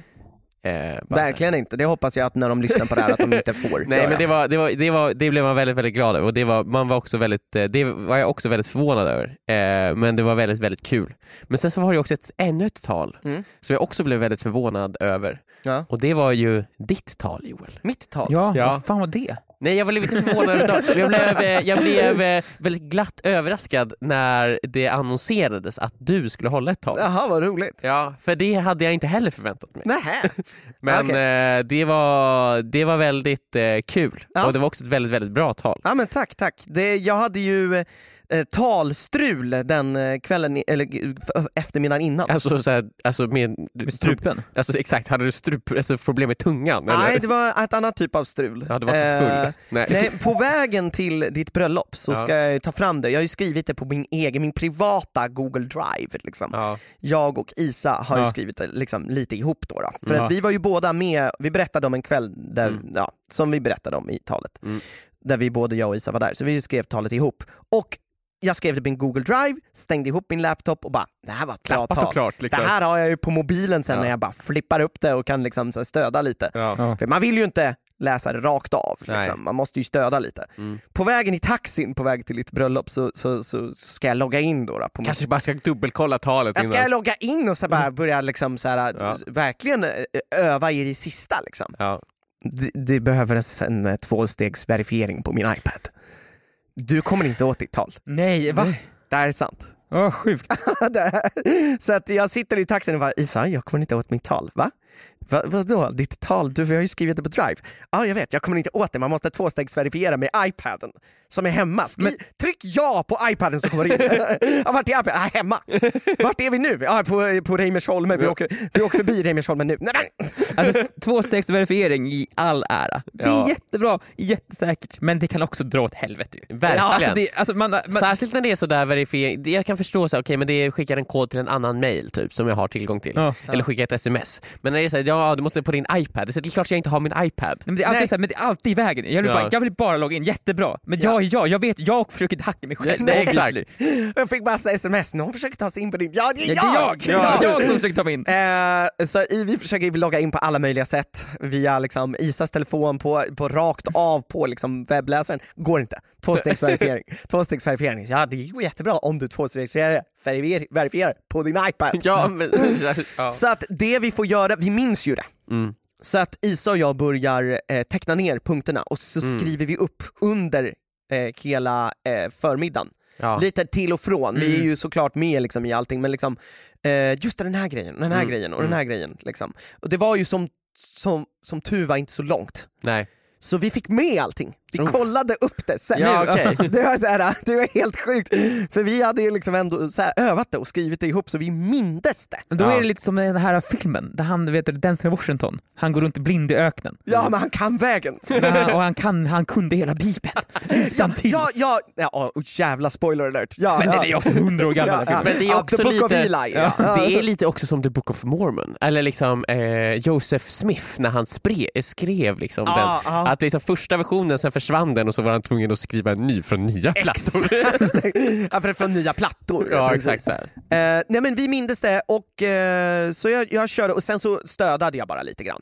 Verkligen inte, det hoppas jag att när de lyssnar på det här att de inte får. Nej, men det blev man väldigt, väldigt glad över, och man var också väldigt, det var jag också väldigt förvånad över, men det var väldigt, väldigt kul. Men sen så var det också ännu ett tal som jag också blev väldigt förvånad över, och det var ju ditt tal, Joel. Mitt tal? Ja. Vad fan var det? Nej, jag var lite förvånad över jag blev väldigt glatt överraskad när det annonserades att du skulle hålla ett tal. Jaha, vad roligt. Ja, för det hade jag inte heller förväntat mig. Nähä. Men det var väldigt kul. Och det var också ett väldigt, väldigt bra tal. Ja, men tack. Jag hade ju talstrul den kvällen, eller eftermiddagen innan. Alltså med strupen? Alltså exakt, hade du problem med tungan? Nej, eller? det var ett annat typ av strul. Ja, det var för full. Nej, på vägen till ditt bröllop så ska jag ta fram det. Jag har ju skrivit det på min privata Google Drive liksom. Jag och Isa har ju skrivit det liksom lite ihop då. För att vi var ju båda med, vi berättade om en kväll där, som vi berättade om i talet. Där vi både jag och Isa var där. Så vi skrev talet ihop. Och jag skrev det på min Google Drive, stängde ihop min laptop och bara, det här var ett bra tal. Klart, liksom. Det här har jag ju på mobilen sen när jag bara flippar upp det och kan liksom så stöda lite. För man vill ju inte läsa det rakt av. Liksom. Man måste ju stöda lite. På vägen i taxin, på väg till ditt bröllop så ska jag logga in då. På kanske bara ska dubbelkolla talet innan. Jag ska logga in och så bara börja liksom så här, verkligen öva i det sista. Liksom. Det behöver en 2-stegsverifiering på min iPad. Du kommer inte åt ditt tal. Nej, va? Det här är sant. Sjukt. Så att jag sitter i taxin och bara, Isa, jag kommer inte åt mitt tal, va? Vadå? Ditt tal? Du har ju skrivit det på Drive. Ja, jag vet, jag kommer inte åt det. Man måste 2-stegsverifiera med iPaden som är hemma. Tryck ja på iPaden som kommer in. Vart är iPaden? Hemma. Vart är vi nu? På Reimersholmen. Vi åker förbi Reimersholmen nu. Alltså 2-stegsverifiering i all ära. Det är jättebra, jättesäkert. Men det kan också dra åt helvete. Verkligen. Särskilt när det är sådär verifiering. Jag kan förstå så, okej, men det skickar en kod till en annan mail typ som jag har tillgång till. Eller skickar ett sms. Men när det är såhär, du måste på din iPad. Det är klart jag inte har min iPad. Men det är alltid så här, men det är alltid i vägen. Jag vill bara logga in, jättebra. Men jag vet, jag försöker inte hacka mig själv. Nej, exakt. Jag fick massa sms. Någon försöker ta sig in på din. Ja, det är jag som försöker ta mig in. Så vi försöker logga in på alla möjliga sätt. Via liksom Isas telefon på rakt av på liksom webbläsaren. Går inte. 2-stegsverifiering. Ja, det är ju jättebra om du 2-stegsverifierar på din iPad. Så att det vi får göra, vi minns ju det. Så att Isa och jag börjar teckna ner punkterna och så skriver vi upp under hela förmiddagen. Ja. Lite till och från, vi är ju såklart med liksom, i allting, men liksom, just den här grejen, den här grejen och den här grejen. Liksom. Och det var ju som tur var inte så långt. Nej. Så vi fick med allting. Vi kollade upp det sen. Ja, okay. Det var helt sjukt. För vi hade ju liksom ändå så här övat det och skrivit det ihop så vi mindes det. Då är det lite som den här filmen där han, Denzel Washington, han går runt blind i öknen. Ja, men han kan vägen. Och han kunde hela Bibeln. Jävla spoiler alert. Ja, men det är ju också 100 år gammal. Men det är också The Book lite, of Eli. Det är lite också som The Book of Mormon. Eller liksom Joseph Smith när han skrev liksom den. Att liksom första versionen, sen försvann den och så var han tvungen att skriva en ny från nya plattor. Ja, från nya plattor. Ja, exakt så här. Nej, men vi mindes det och så jag körde och sen så stödade jag bara lite grann.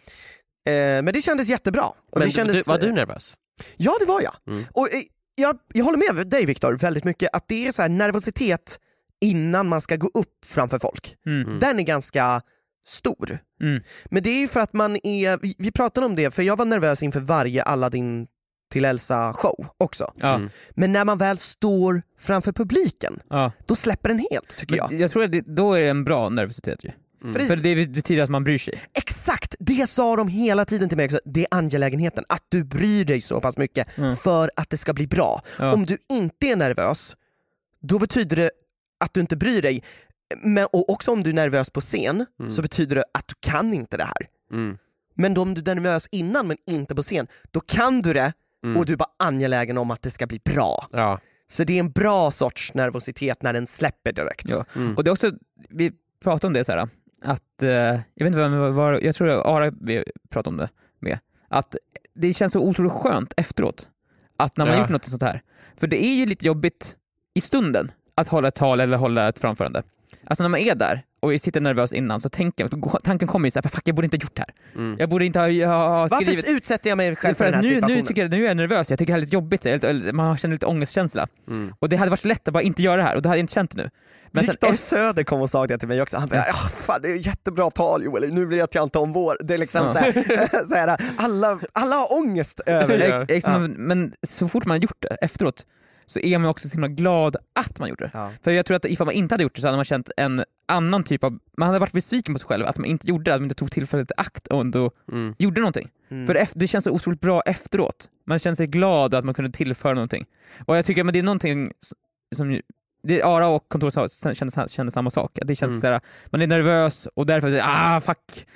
Men det kändes jättebra. Och Men det kändes, var du nervös? Ja, det var jag. Och jag håller med dig, Viktor, väldigt mycket att det är så här nervositet innan man ska gå upp framför folk. Den är ganska stor. Men det är ju för att vi pratade om det, för jag var nervös inför varje Aladdin till Elsa show också. Men när man väl står framför publiken, då släpper den helt, tycker jag. Jag tror att då är det en bra nervositet ju. För det betyder att man bryr sig. Exakt, det sa de hela tiden till mig också. Det är angelägenheten, att du bryr dig så pass mycket för att det ska bli bra. Om du inte är nervös, då betyder det att du inte bryr dig. Och också om du är nervös på scen, så betyder det att du kan inte det här. Men om du är nervös innan men inte på scen, då kan du det och du är bara angelägen om att det ska bli bra. Ja. Så det är en bra sorts nervositet när den släpper direkt. Ja. Och det är också, vi pratade om det så här, att jag vet inte vad jag tror att Ara vi pratade om det med, att det känns så otroligt skönt efteråt att när man gjort något sånt här, för det är ju lite jobbigt i stunden att hålla ett tal eller hålla ett framförande. Alltså när man är där och sitter nervös innan, så tanken kommer ju så här, fuck, jag borde inte ha gjort det här. Jag borde inte ha skrivit. Varför utsätter jag mig själv för den här situationen? Nu är jag nervös, jag tycker det är lite jobbigt, man känner lite ångestkänsla. Och det hade varit så lätt att bara inte göra det här, och då hade jag inte känt det nu. Men Viktor Söder kom och sa det till mig också. Han bara, fan, det är ett jättebra tal, Joel. Nu blir jag till om vår. Det är liksom så här, alla har ångest över det. Men så fort man har gjort det efteråt, så är man också så himla glad att man gjorde det. För jag tror att ifall man inte hade gjort det, så hade man känt en annan typ av, man hade varit besviken på sig själv att man inte gjorde det, att man inte tog tillfället i akt och ändå gjorde någonting. För det känns så otroligt bra efteråt. Man känner sig glad att man kunde tillföra någonting. Och jag tycker att det är någonting som Ara och kontoret kände samma sak. Det känns så här, man är nervös och därför fuck.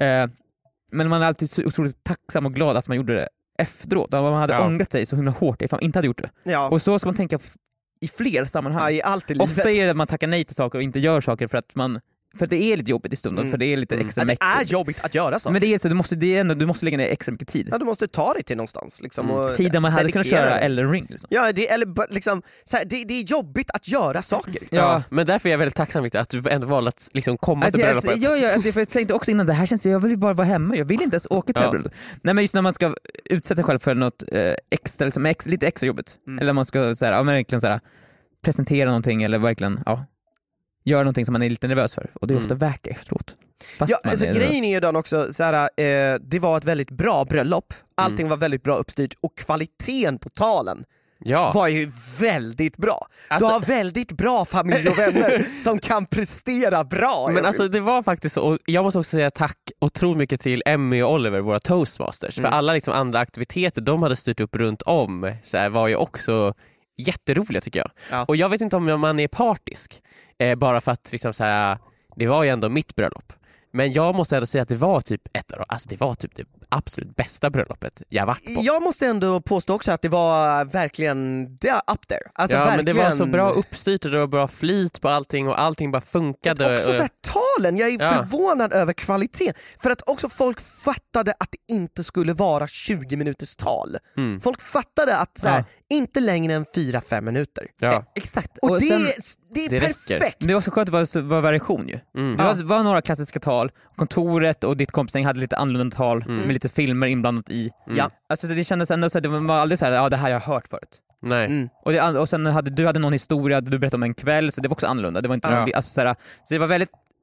Men man är alltid så otroligt tacksam och glad att man gjorde det efteråt. Man hade ångrat sig så himla hårt ifall man inte hade gjort det. Och så ska man tänka i fler sammanhang. Ofta är det att man tackar nej till saker och inte gör saker för att det är lite jobbigt i stunden, för det är lite extra mäktigt. Det är jobbigt att göra så. Men det är så, du måste lägga ner extra mycket tid. Ja, du måste ta dig till någonstans liksom, och tiden man hade kunnat köra Elden Ring liksom. Ja, det är jobbigt att göra saker. Ja, men därför är jag väldigt tacksam, Victor, att du ändå valde att liksom komma till bröllopet. För jag tänkte också innan, det här känns, jag vill ju bara vara hemma, jag vill inte ens åka till bröllopet. Nej, men just när man ska utsätta sig själv för något extra, liksom, lite extra jobbigt, eller man ska verkligen presentera någonting, eller verkligen gör någonting som man är lite nervös för, och det är ofta värt det efteråt. Grejen är ju den också det var ett väldigt bra bröllop, allting var väldigt bra uppstyrt, och kvaliteten på talen var ju väldigt bra. Du har väldigt bra familj och vänner som kan prestera bra. Men alltså det var faktiskt så, och jag måste också säga tack otroligt mycket till Emmy och Oliver, våra toastmasters, för alla liksom andra aktiviteter de hade styrt upp runt om var ju också jätteroliga, tycker jag. Och jag vet inte om man är partisk, bara för att liksom det var ju ändå mitt bröllop. Men jag måste ändå säga att det var typ det absolut bästa bröllopet jag varit på. Jag måste ändå påstå också att det var verkligen up there. Alltså verkligen... men det var så bra uppstyrt och det var bra flyt på allting och allting bara funkade. Också så här, talen, jag är förvånad över kvaliteten. För att också folk fattade att det inte skulle vara 20 minuters tal. Folk fattade att inte längre än 4-5 minuter. Exakt. Och det är perfekt. Det var så skönt att det var variation ju. Det var några klassiska tal, kontoret och ditt kompisgäng hade lite annorlunda tal med lite filmer inblandat i. Alltså det kändes ändå så att det var aldrig så här, det här jag har hört förut. Nej. Och sen hade du någon historia du berättade om en kväll, så det var också annorlunda. Det var inte så det var väldigt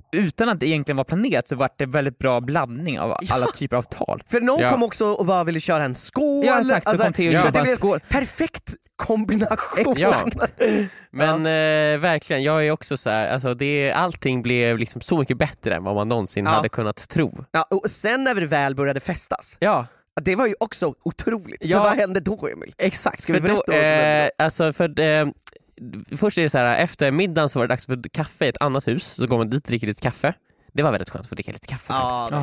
utan att det egentligen var planerat så var det väldigt bra blandning av alla typer av tal. För någon kom också och bara ville köra en skål. Ja, exakt, så kom Theo och det blev en skål. Perfekt kombination. Exakt. Men verkligen, jag är också så här, alltså allting blev liksom så mycket bättre än vad man någonsin hade kunnat tro. Ja, och sen när vi väl började festas. Ja. Det var ju också otroligt. Ja. För vad hände då, Emil? Exakt. Ska vi berätta först är det så här, efter middagen så var det dags för kaffe i ett annat hus, så går man dit och dricker lite kaffe. Det var väldigt skönt att få dricka lite kaffe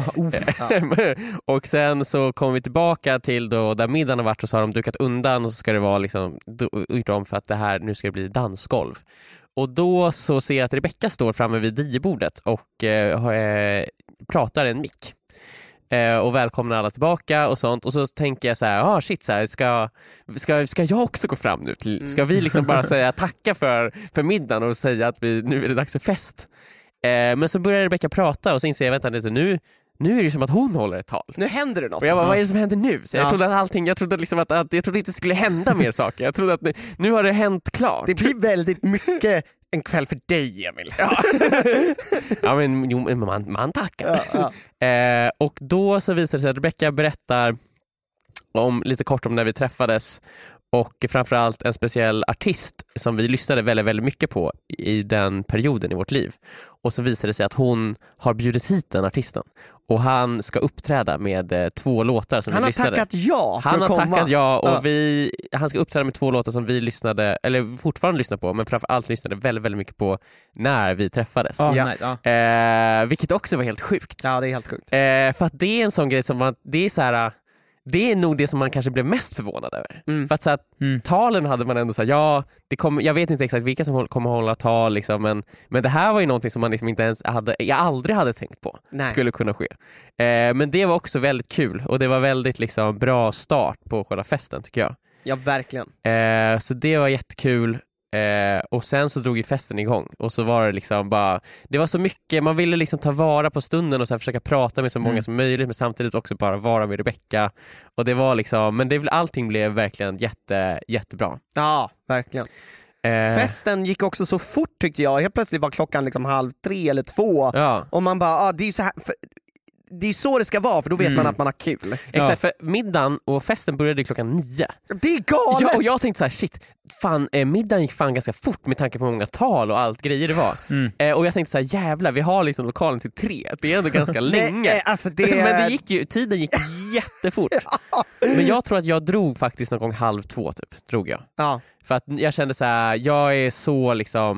Och sen så kom vi tillbaka till då där middagen har varit, och så har de dukat undan och så ska det vara liksom gjort om för att nu ska det bli dansgolv. Och då så ser jag att Rebecca står framme vid DJ-bordet och pratar en mick. Och välkomnar alla tillbaka och sånt, och så tänker jag så här, shit, så här, ska jag också gå fram nu till, ska vi liksom bara säga tacka för middagen och säga att nu är det dags för fest. Men så börjar Rebecca prata och så inser jag, vänta lite, nu är det som att hon håller ett tal. Nu händer det något. Och jag bara, vad är det som händer nu? Så jag trodde liksom att jag trodde inte det skulle hända mer saker. Jag trodde att nu har det hänt klart. Det blir väldigt mycket en kväll för dig, Emil. Ja, men man tackar. Och då så visar det sig att Rebecca berättar lite kort om när vi träffades, och framförallt en speciell artist som vi lyssnade väldigt, väldigt mycket på i den perioden i vårt liv. Och så visade det sig att hon har bjudit hit den artisten. Och han ska uppträda med 2 låtar som vi lyssnade. Han har tackat ja för Han att har komma. tackat ja, och han ska uppträda med 2 låtar som vi lyssnade, eller fortfarande lyssnar på, men framförallt lyssnade väldigt, väldigt mycket på när vi träffades. Vilket också var helt sjukt. Ja, det är helt sjukt. För att det är en sån grej som det är så här. Det är nog det som man kanske blev mest förvånad över. För att så att talen hade man ändå så här, jag vet inte exakt vilka som kommer hålla tal liksom, men det här var ju någonting som man liksom inte ens jag aldrig hade tänkt på skulle kunna ske. Men det var också väldigt kul, och det var väldigt liksom bra start på själva festen, tycker jag. Ja, verkligen. Så det var jättekul. Och sen så drog ju festen igång, och så var det liksom bara, det var så mycket, man ville liksom ta vara på stunden och så här försöka prata med så många som möjligt, men samtidigt också bara vara med Rebecca. Och det var liksom, men allting blev verkligen jättebra. Ja, verkligen. Festen gick också så fort, tyckte jag. Helt plötsligt var klockan liksom 2:30 eller 2. Och man bara, det är så här, det är så det ska vara, för då vet man att man har kul. Exakt, för middagen och festen började 9:00. Det är galet! Ja, och jag tänkte så här, shit, fan, middagen gick fan ganska fort med tanke på hur många tal och allt grejer det var. Och jag tänkte så här, jävlar, vi har liksom lokalen till 3. Det är ändå ganska länge. Alltså Men tiden gick jättefort. Men jag tror att jag drog faktiskt någon gång 1:30 typ, drog jag. Ja. För att jag kände så här, jag är så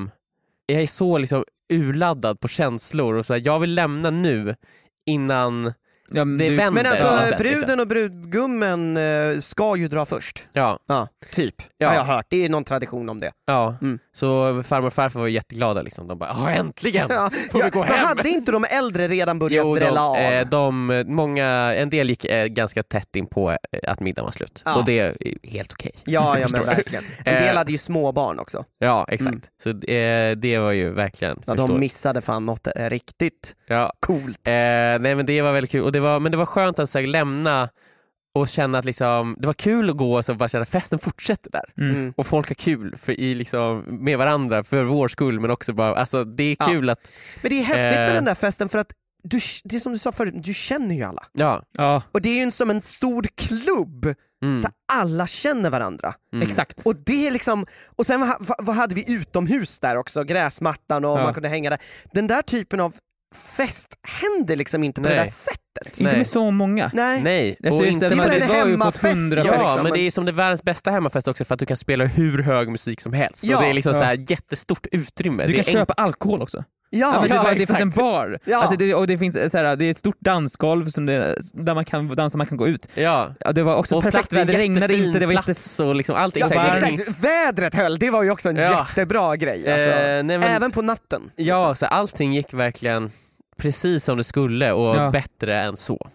urladdad på känslor, och så här, jag vill lämna nu innan det vänder. Men alltså, bruden liksom. och brudgummen ska ju dra först. Ja. Typ. Ja. Har jag hört. Det är någon tradition om det. Ja. Så farmor och farfar var jätteglada liksom. De bara, äntligen får vi gå hem. Men hade inte de äldre redan börjat drälla av? En del gick ganska tätt in på att middagen var slut. Och det är helt okej. Ja, men verkligen. En del hade ju små barn också. Ja, exakt. Så det var ju verkligen de missade fan något riktigt coolt. Nej, men det var väldigt kul. Men det var skönt att så här, lämna och känna att liksom, det var kul att gå och så bara känna att festen fortsätter där. Och folk har kul med varandra för vår skull, men också bara, alltså, det är kul att... Men det är häftigt med den där festen, för att det är som du sa förut, du känner ju alla. Ja. Och det är ju som en stor klubb där alla känner varandra. Exakt. Och det är liksom, och sen vad hade vi utomhus där också, gräsmattan, och man kunde hänga där. Den där typen av fest händer liksom inte på det där sättet. Inte med så många. Nej. Det var ju på 100. Ja, men det är som det världens bästa hemmafest också, för att du kan spela hur hög musik som helst. Och det är liksom så här jättestort utrymme. Du kan köpa alkohol också. Det finns en bar. Och det finns så här, det är ett stort dansgolv där man kan dansa, man kan gå ut. Det var också perfekt väder, det regnade inte, det var plats och liksom allting. Exakt. Vädret höll, det var ju också en jättebra grej alltså. Även på natten. Ja, så allting gick verkligen precis som det skulle, och bättre än så.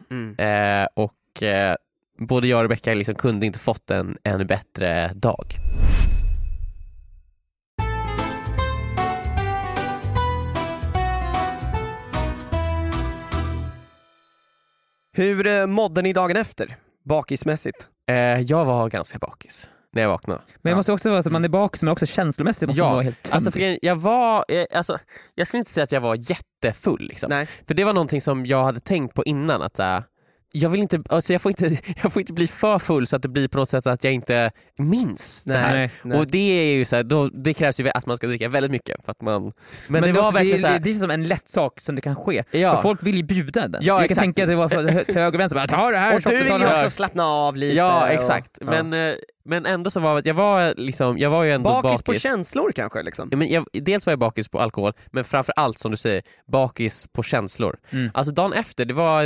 Både jag och Rebecca liksom kunde inte fått en ännu bättre dag. Hur mådde ni dagen efter, bakismässigt? Jag var ganska bakis. när jag vaknade. Men det måste också vara så att man är bakis, men också känslomässigt måste man vara helt tömd. Alltså jag skulle inte säga att jag var jättefull liksom. Nej. För det var någonting som jag hade tänkt på innan, att jag får inte bli för full så att det blir på något sätt att jag inte minns det här. Nej. Och det är ju så här, det krävs ju att man ska dricka väldigt mycket för att man... Men det var verkligen så här, det är som en lätt sak som det kan ske. Ja. För folk vill ju bjuda den. Ja, jag kan tänka att det var för höger och vänster, bara ta det här. Och du vill ju också slappna av lite. Ja, exakt. Men ändå så var det att jag var ju ändå bakis på känslor kanske liksom. Ja, men dels var jag bakis på alkohol, men framför allt som du säger, bakis på känslor. Alltså dagen efter,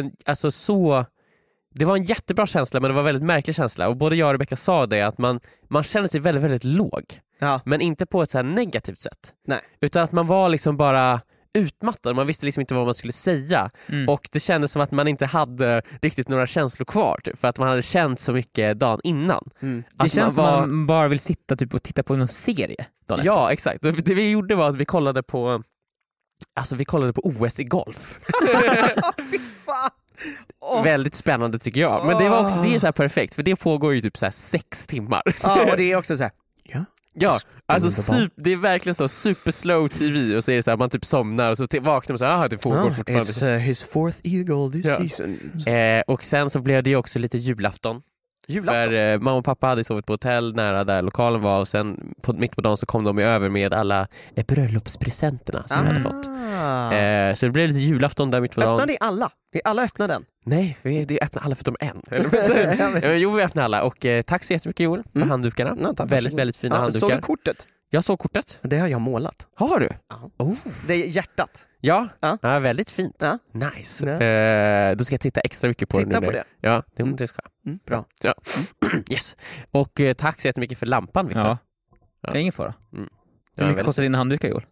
det var en jättebra känsla, men det var en väldigt märklig känsla. Och både jag och Rebecca sa det, att man kände sig väldigt, väldigt låg. Ja. Men inte på ett så här negativt sätt. Nej. Utan att man var liksom bara utmattad. Man visste liksom inte vad man skulle säga. Och det kändes som att man inte hade riktigt några känslor kvar. Typ, för att man hade känt så mycket dagen innan. Det känns som att man bara vill sitta typ och titta på någon serie dagen efter. Ja, exakt. Det vi gjorde var att vi kollade på OS i golf. Fy fan. Väldigt spännande tycker jag. Men det är så här perfekt, för det pågår ju typ så här 6 timmar. Ja, och det är också så här. Ja, alltså det är verkligen så super slow TV, och så är det så här, man typ somnar och så vaknar man så här, det pågår fortfarande. It's his 4th eagle this season. Och sen så blev det ju också lite julafton. För mamma och pappa hade sovit på hotell nära där lokalen var, och sen mitt på dagen så kom de ju över med alla bröllopspresenterna som jag hade fått. Så det blev lite julafton där mitt på dagen. Öppnade ni alla? Alla öppnade den? Nej, vi öppnade alla förutom en. Jo, vi öppnade alla, och tack så jättemycket Joel för handdukarna. Väldigt, väldigt fina handdukar. Såg du kortet? Jag såg kortet. Det har jag målat. Har du? Ja. Det är hjärtat. Ja, väldigt fint. Ja. Nice. Då ska jag titta extra mycket på det nu. Titta på det. Ja, det ska jag. Bra. Ja. Yes. Och tack så jättemycket för lampan, Victor. Ja. Det är ingen fara. Hur mycket kostar dina handdukar, Joel?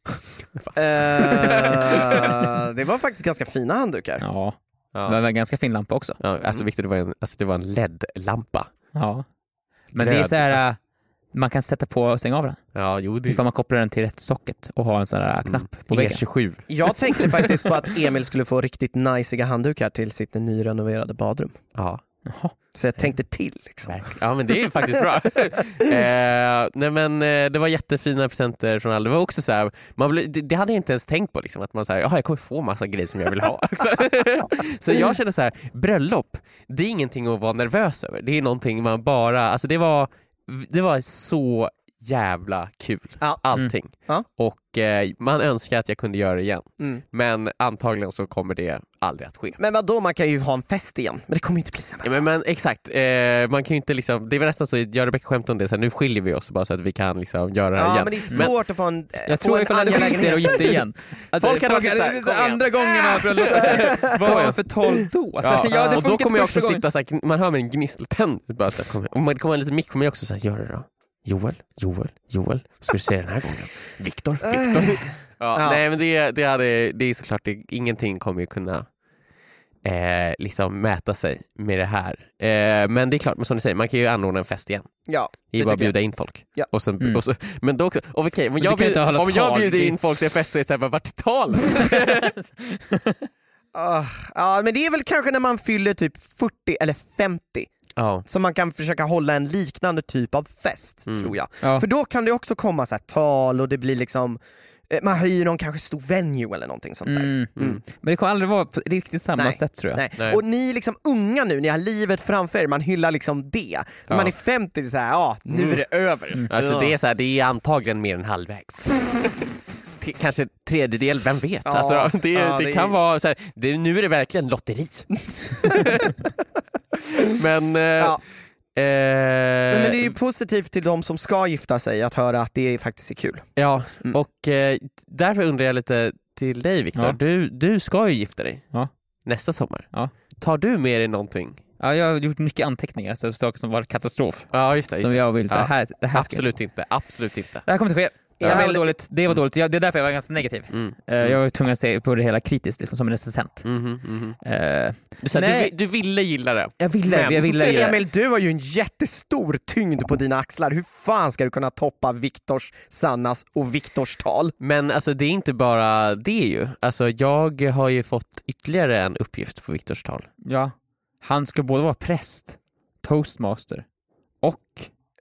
Det var faktiskt ganska fina handdukar. Ja. Det var en ganska fin lampa också. Ja, alltså Victor, det var en LED-lampa. Ja. Men det är så här, man kan sätta på och stänga av den. Ja, ifall man kopplar den till rätt socket och har en sån där knapp på väggen. E27. Jag tänkte faktiskt på att Emil skulle få riktigt najsiga handdukar till sitt nyrenoverade badrum. Ja. Jaha. Så jag tänkte till liksom. Ja, men det är faktiskt bra. Nej, men det var jättefina presenter från alla. Det var också så här, det hade jag inte ens tänkt på liksom, att man säger, jag kommer få massa grejer som jag vill ha. Så jag kände så här, bröllop, det är ingenting att vara nervös över. Det är någonting man bara, alltså det var så jävla kul, allting. Och man önskar att jag kunde göra det igen. Men antagligen så kommer det aldrig att ske. Men vadå, man kan ju ha en fest igen, men det kommer ju inte bli samma sak. Men exakt, man kan ju inte liksom, det var nästan så, jag och Rebecca skämt om det, så här, nu skiljer vi oss bara så att vi kan liksom göra det igen. Men det är svårt att få en jag tror ifall hade skilt er och gift er igen. Folk hade varit andra gången av bröllopet. Vad var för 12 då? Och då kommer jag också sitta så här, man hör mig en gnisteltänd bara så här, och man kommer en liten mick, kommer jag också så här, gör det då. Joel, ska du se den här gången? Victor. Nej, men det är såklart, ingenting kommer ju kunna liksom mäta sig med det här. Men det är klart, men som ni säger, man kan ju anordna en fest igen. Ja, det är bara bjuda in folk. Ja. Och så, men då också, okej, om jag bjuder in folk till en fest så är det så här, vart är talen? Ja, men det är väl kanske när man fyller typ 40 eller 50. Så man kan försöka hålla en liknande typ av fest, tror jag. För då kan det också komma så här tal, och det blir liksom, man hyr någon kanske stor venue eller någonting sånt där. Men det kommer aldrig vara på riktigt samma sätt, tror jag. Nej. Och ni är liksom unga nu, ni har livet framför er, man hyllar liksom det. När man är 50, det är så här, nu är det över. Alltså det är så här, det är antagligen mer än halvvägs. Kanske tredjedel, vem vet? Alltså, det kan vara så här, nu är det verkligen lotteri. Men men det är ju positivt till de som ska gifta sig att höra att det faktiskt är kul. Ja, och därför undrar jag lite till dig, Victor. Du ska ju gifta dig nästa sommar. Tar du med dig någonting? Ja, jag har gjort mycket anteckningar, så saker som var katastrof. Ja, just det. Som jag vill, så här absolut inte. Det här kommer inte ske. Det var dåligt. Det var dåligt. Det är därför jag var ganska negativ. Jag var tvungen att se på det hela kritiskt, liksom, som en recensent. Du ville gilla det. Jag ville gilla det. Emil, du har ju en jättestor tyngd på dina axlar. Hur fan ska du kunna toppa Viktors, Sannas och Viktors tal? Men alltså, det är inte bara det ju. Alltså, jag har ju fått ytterligare en uppgift på Viktors tal. Ja. Han ska både vara präst, toastmaster och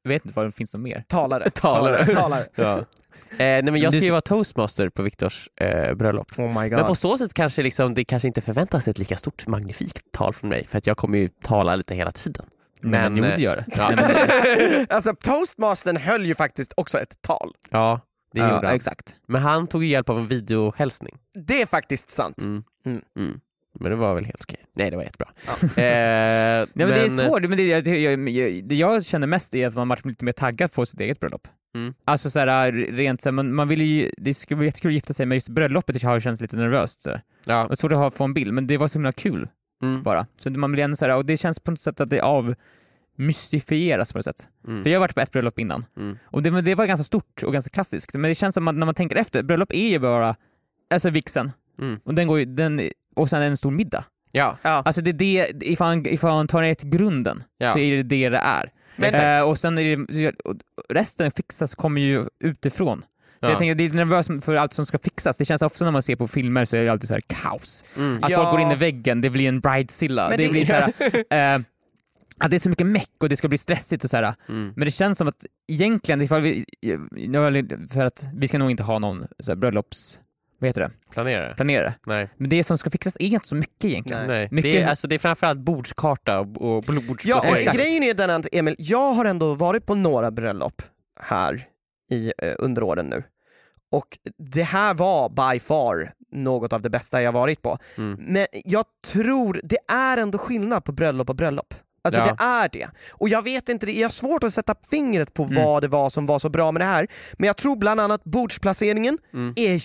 vet inte vad det finns som mer. Talare. Ja. Nej, men jag ska ju vara toastmaster på Viktors bröllop. Oh my God. Men på så sätt kanske liksom, det kanske inte förväntas ett lika stort magnifikt tal från mig, för att jag kommer ju tala lite hela tiden. Men jo, det gör det. Ja. Alltså toastmastern höll ju faktiskt också ett tal. Ja, det gjorde han. Exakt. Men han tog ju hjälp av en videohälsning. Det är faktiskt sant. Men det var väl helt okej. Nej, det var jättebra. Ja. Nej, men det är svårt, men det jag känner mest är att man varit lite mer taggad på sitt eget bröllop. Alltså såhär, rent så man vill ju, det skulle vara jättekul att gifta sig, men just bröllopet har känts lite nervöst så. Ja. Det var svårt att få en bild, men det var så himla kul bara. Så man vill ändå såhär, och det känns på något sätt att det avmystifieras på något sätt. För jag har varit på ett bröllop innan. Och det var ganska stort och ganska klassiskt, men det känns som att när man tänker efter, bröllop är ju bara alltså vigseln. Och och sen en stor middag. Ja. Alltså det är ifall man tar ner till grunden så är det är. Och sen är det, resten fixas kommer ju utifrån. Så jag tänker, det är nervöst för allt som ska fixas. Det känns ofta när man ser på filmer så är det alltid så här kaos. Att folk går in i väggen, det blir en bridezilla. Det blir så här, att det är så mycket meck och det ska bli stressigt och så här. Men det känns som att egentligen ifall för att vi ska nog inte ha någon så här bröllops, vad heter det? Planerare. Nej. Men det som ska fixas är inte så mycket egentligen. Nej. Mycket... Det är framförallt bordskarta och bordsplacering. Ja, och grejen är den att, Emil, jag har ändå varit på några bröllop här under åren nu. Och det här var by far något av det bästa jag varit på. Men jag tror det är ändå skillnad på bröllop och bröllop. Alltså det är det. Och jag vet inte, jag har svårt att sätta fingret på vad det var som var så bra med det här. Men jag tror bland annat bordsplaceringen är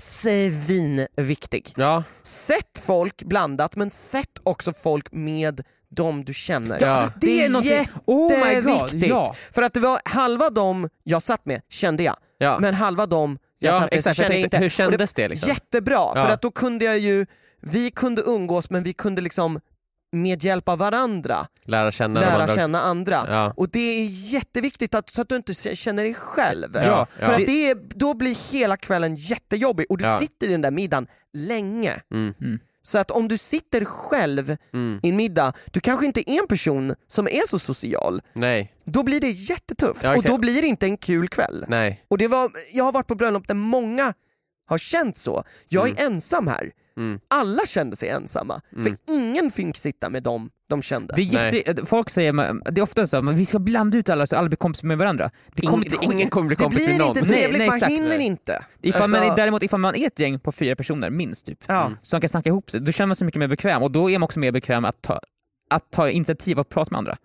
svinviktig. Ja. Sätt folk blandat, men sätt också folk med dem du känner. Ja. Det är jätteviktigt. Ja. För att det var halva dem jag satt med kände jag. Ja. Men halva dem jag satt med så kände jag inte. Hur kändes det liksom? Jättebra, för att då kunde vi kunde umgås, men vi kunde liksom med hjälp av varandra lära känna andra. Ja. Och det är jätteviktigt så att du inte känner dig själv. Ja. För att då blir hela kvällen jättejobbig och du sitter i den där middagen länge. Så att om du sitter själv i en middag, du kanske inte är en person som är så social. Nej. Då blir det jättetufft och då blir det inte en kul kväll. Nej. Och jag har varit på bröllop där många har känt så. Jag är ensam här. Alla kände sig ensamma. För ingen fick sitta med dem de kände. Det är folk säger, det är ofta så att vi ska blanda ut alla så alla blir kompisar med varandra. Ingen kommer bli kompis med någon. Det blir inte trevligt, man hinner inte. Däremot ifall man är ett gäng på 4 personer minst typ, som kan snacka ihop sig, då känner man sig mycket mer bekväm. Och då är man också mer bekväm att ta initiativ och prata med andra.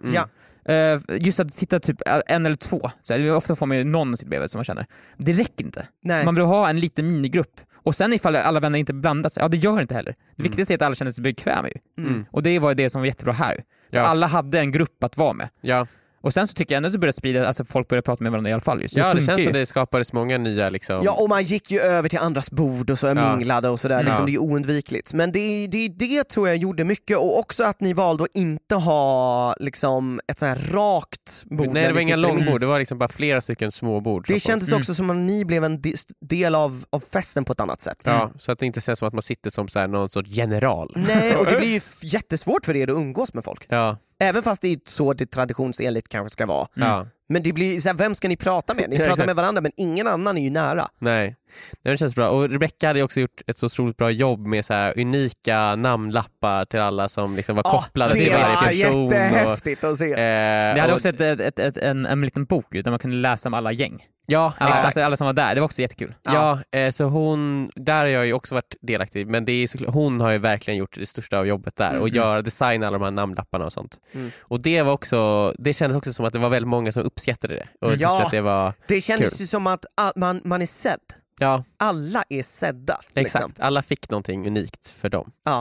Just att sitta typ 1 eller 2 så ofta får man ju någon sitt bredvid som man känner. Det räcker inte. Nej. Man vill ha en liten minigrupp. Och sen ifall alla vänner inte blandas, det gör inte heller. Det viktigaste är att alla känner sig bekväma ju. Och det var det som var jättebra här. Alla hade en grupp att vara med. Ja. Och sen så tycker jag ändå att det började sprida, alltså folk började prata med varandra i alla fall. Just. Det känns som det skapades många nya liksom... Ja, och man gick ju över till andras bord och så minglade och sådär, liksom, det är oundvikligt. Men det tror jag gjorde mycket, och också att ni valde att inte ha liksom ett så här rakt bord. Nej, det var inga långbord, det var liksom bara flera stycken små bord. Det kändes också som att ni blev en del av festen på ett annat sätt. Ja, så att det inte känns som att man sitter som så här någon sorts general. Nej, och det blir ju jättesvårt för er att umgås med folk. Ja. Även fast det är så det traditionsenligt kanske ska vara. Men det blir så här, vem ska ni prata med? Ni pratar med varandra, men ingen annan är ju nära. Nej, det känns bra. Och Rebecca hade också gjort ett så otroligt bra jobb med så här unika namnlappar till alla som liksom var kopplade till varje person. Det var jättehäftigt att se. Vi hade också en liten bok där man kunde läsa om alla gäng. Ja, exakt. Alltså alla som var där, det var också jättekul. Ja, så där har jag ju också varit delaktig, men det är hon har ju verkligen gjort det största av jobbet där och designa alla de här namnlapparna och sånt. Och det kändes också som att det var väldigt många som uppskattade det och tyckte att det var det kändes ju som att man är sedd. Ja. Alla är sedda. Exakt, liksom. Alla fick någonting unikt för dem. Ja.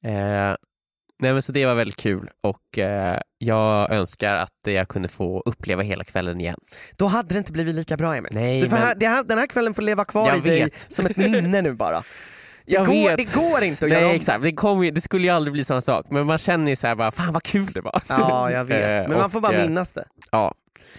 Nej, men så det var väldigt kul, och jag önskar att jag kunde få uppleva hela kvällen igen. Då hade det inte blivit lika bra, Emil. Nej, den här kvällen får leva kvar i dig som ett minne nu bara. Det går inte att göra om. Exakt. Det skulle ju aldrig bli samma sak, men man känner ju så här bara, fan vad kul det var. Ja, jag vet. Men man får bara minnas det. Ja.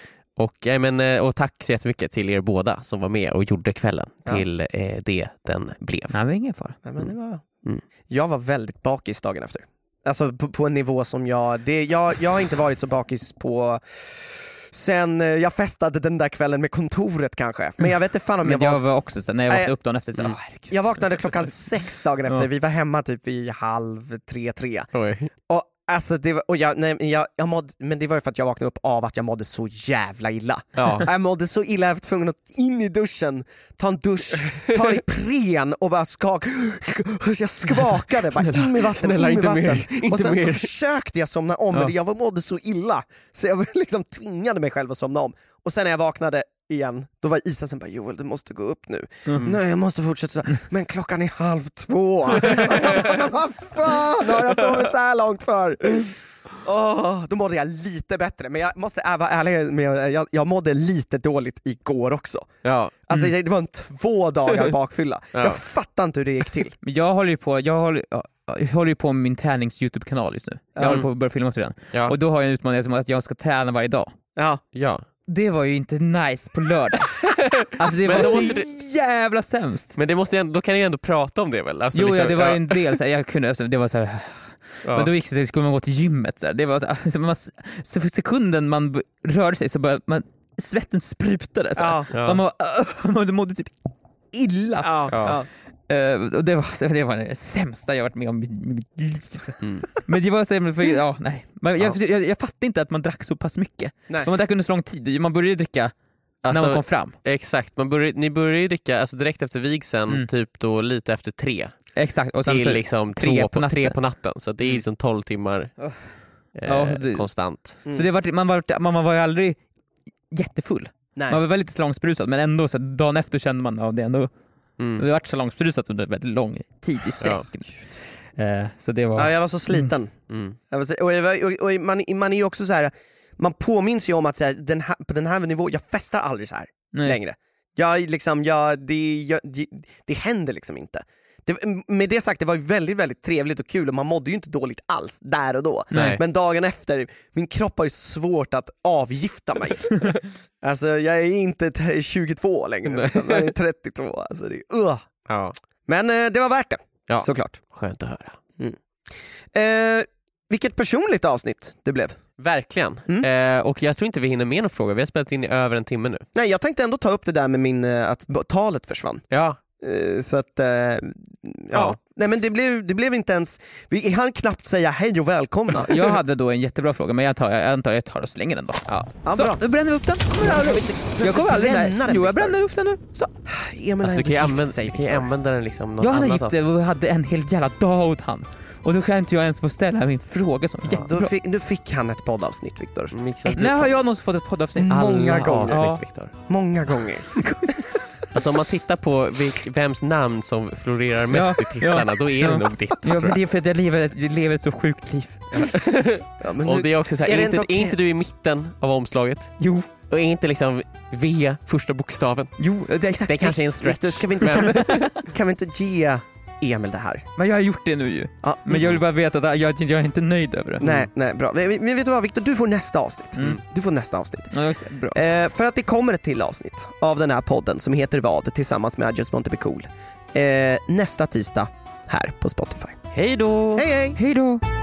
Och tack så jättemycket till er båda som var med och gjorde kvällen till det den blev. Nej, men ingen fara. Nej, men det var... Jag var väldigt bakis dagen efter. Alltså på en nivå som jag har inte varit så bakis på Sen jag festade den där kvällen med kontoret kanske. Men jag vet inte fan om jag var också så när jag vaknade upp dagen efter så jag vaknade 6:00 dagen efter. Vi var hemma typ vid 2:30. Oj. Och alltså det var, och jag mådde, men det var ju för att jag vaknade upp av att jag mådde så jävla illa. Ja. Jag mådde så illa, jag var tvungen att in i duschen, ta en dusch, ta Ipren och bara jag skakade bara in med vatten, snälla, in med vatten. Inte och sen mer. så försökte jag somna om, men jag mådde så illa så jag liksom tvingade mig själv att somna om. Och sen när jag vaknade igen, då var Isa som bara Joel, du måste gå upp nu. Nej, jag måste fortsätta. Men klockan är 1:30. Vad fan har jag sovit så här långt för? Då mådde jag lite bättre, men jag måste vara ärlig med jag mådde lite dåligt igår också. Ja. Alltså det var 2 dagar bakfylla. Jag fattar inte hur det gick till. Men jag håller ju på med min tränings-YouTube-kanal just nu. Jag håller på att börja filma till den. Ja. Och då har jag en utmaning som att jag ska träna varje dag. Ja. Det var ju inte nice på lördag. Alltså det var så jävla sämst. Men då kan jag ändå prata om det väl? Alltså, jo, liksom, det var en del så här, jag kunde, det var så här. Ja. Men då gick det, skulle man gå till gymmet så här. Det var så för sekunden man rörde sig så bara svetten sprutade så här. Ja. Man mådde typ illa. Ja. Och det var det sämsta jag varit med om i mitt liv. Men det var så nej. Men jag fattade inte att man drack så pass mycket. Nej. Man drack under så lång tid. Man började dricka när man kom fram. Exakt, ni började dricka alltså direkt efter vigseln, typ då lite efter 3. Exakt, och sen till så liksom 3 på natten. Så det är liksom 12 timmar konstant. Så det var, man var ju aldrig jättefull. Nej. Man var väldigt salongsberusad, men ändå så dagen efter kände man det ändå. Det var salongsberusat under väldigt lång tid i sträck. Så det var... Ja, jag var så sliten. Och man är ju också så här. Man påminns ju om att så här, på den här nivån, jag festar aldrig så här längre. Det händer liksom inte. Med det sagt, det var väldigt, väldigt trevligt och kul och man mådde ju inte dåligt alls där och då. Nej. Men dagen efter, min kropp har ju svårt att avgifta mig. Alltså jag är inte 22 längre, jag är 32. Alltså, det är, Ja. Men det var värt det, såklart. Skönt att höra. Vilket personligt avsnitt det blev. Verkligen. Och jag tror inte vi hinner med någon fråga. Vi har spelat in i över en timme nu. Nej, jag tänkte ändå ta upp det där med att talet försvann. Ja. Så att nej, men det blev inte ens, vi hann knappt säga hej och välkomna. Jag hade då en jättebra fråga, men jag tar och slänger den då. Så bra. då bränner vi upp den. Jag kommer aldrig där. Jo, jag bränner upp den nu. Så. Alltså, du kan ju använda den liksom något jag hade annat. gift sig och hade en hel jävla dag åt han. Och då kan inte jag ens få ställa min fråga som jättebra. Då fick han ett poddavsnitt, Viktor. När har jag någonsin fått ett poddavsnitt? Många gånger. Viktor. Många gånger. Alltså om man tittar på vems namn som florerar mest i titlarna, då är det nog ditt. Ja, men det är för att jag lever ett så sjukt liv. Och det är också så här, är inte du i mitten av omslaget? Jo. Och är inte liksom V första bokstaven? Jo, det är exakt. Det är kanske en stretch. Kan vi inte ge Emil det här? Men jag har gjort det nu ju. Men jag vill bara veta att jag är inte nöjd över det. Nej, bra. Men vet du vad, Viktor? Du får nästa avsnitt. Du får nästa avsnitt. Bra. För att det kommer ett till avsnitt av den här podden som heter Vad tillsammans med I Just Want To Be Cool. Nästa tisdag här på Spotify. Hej då! Hej! Hej då!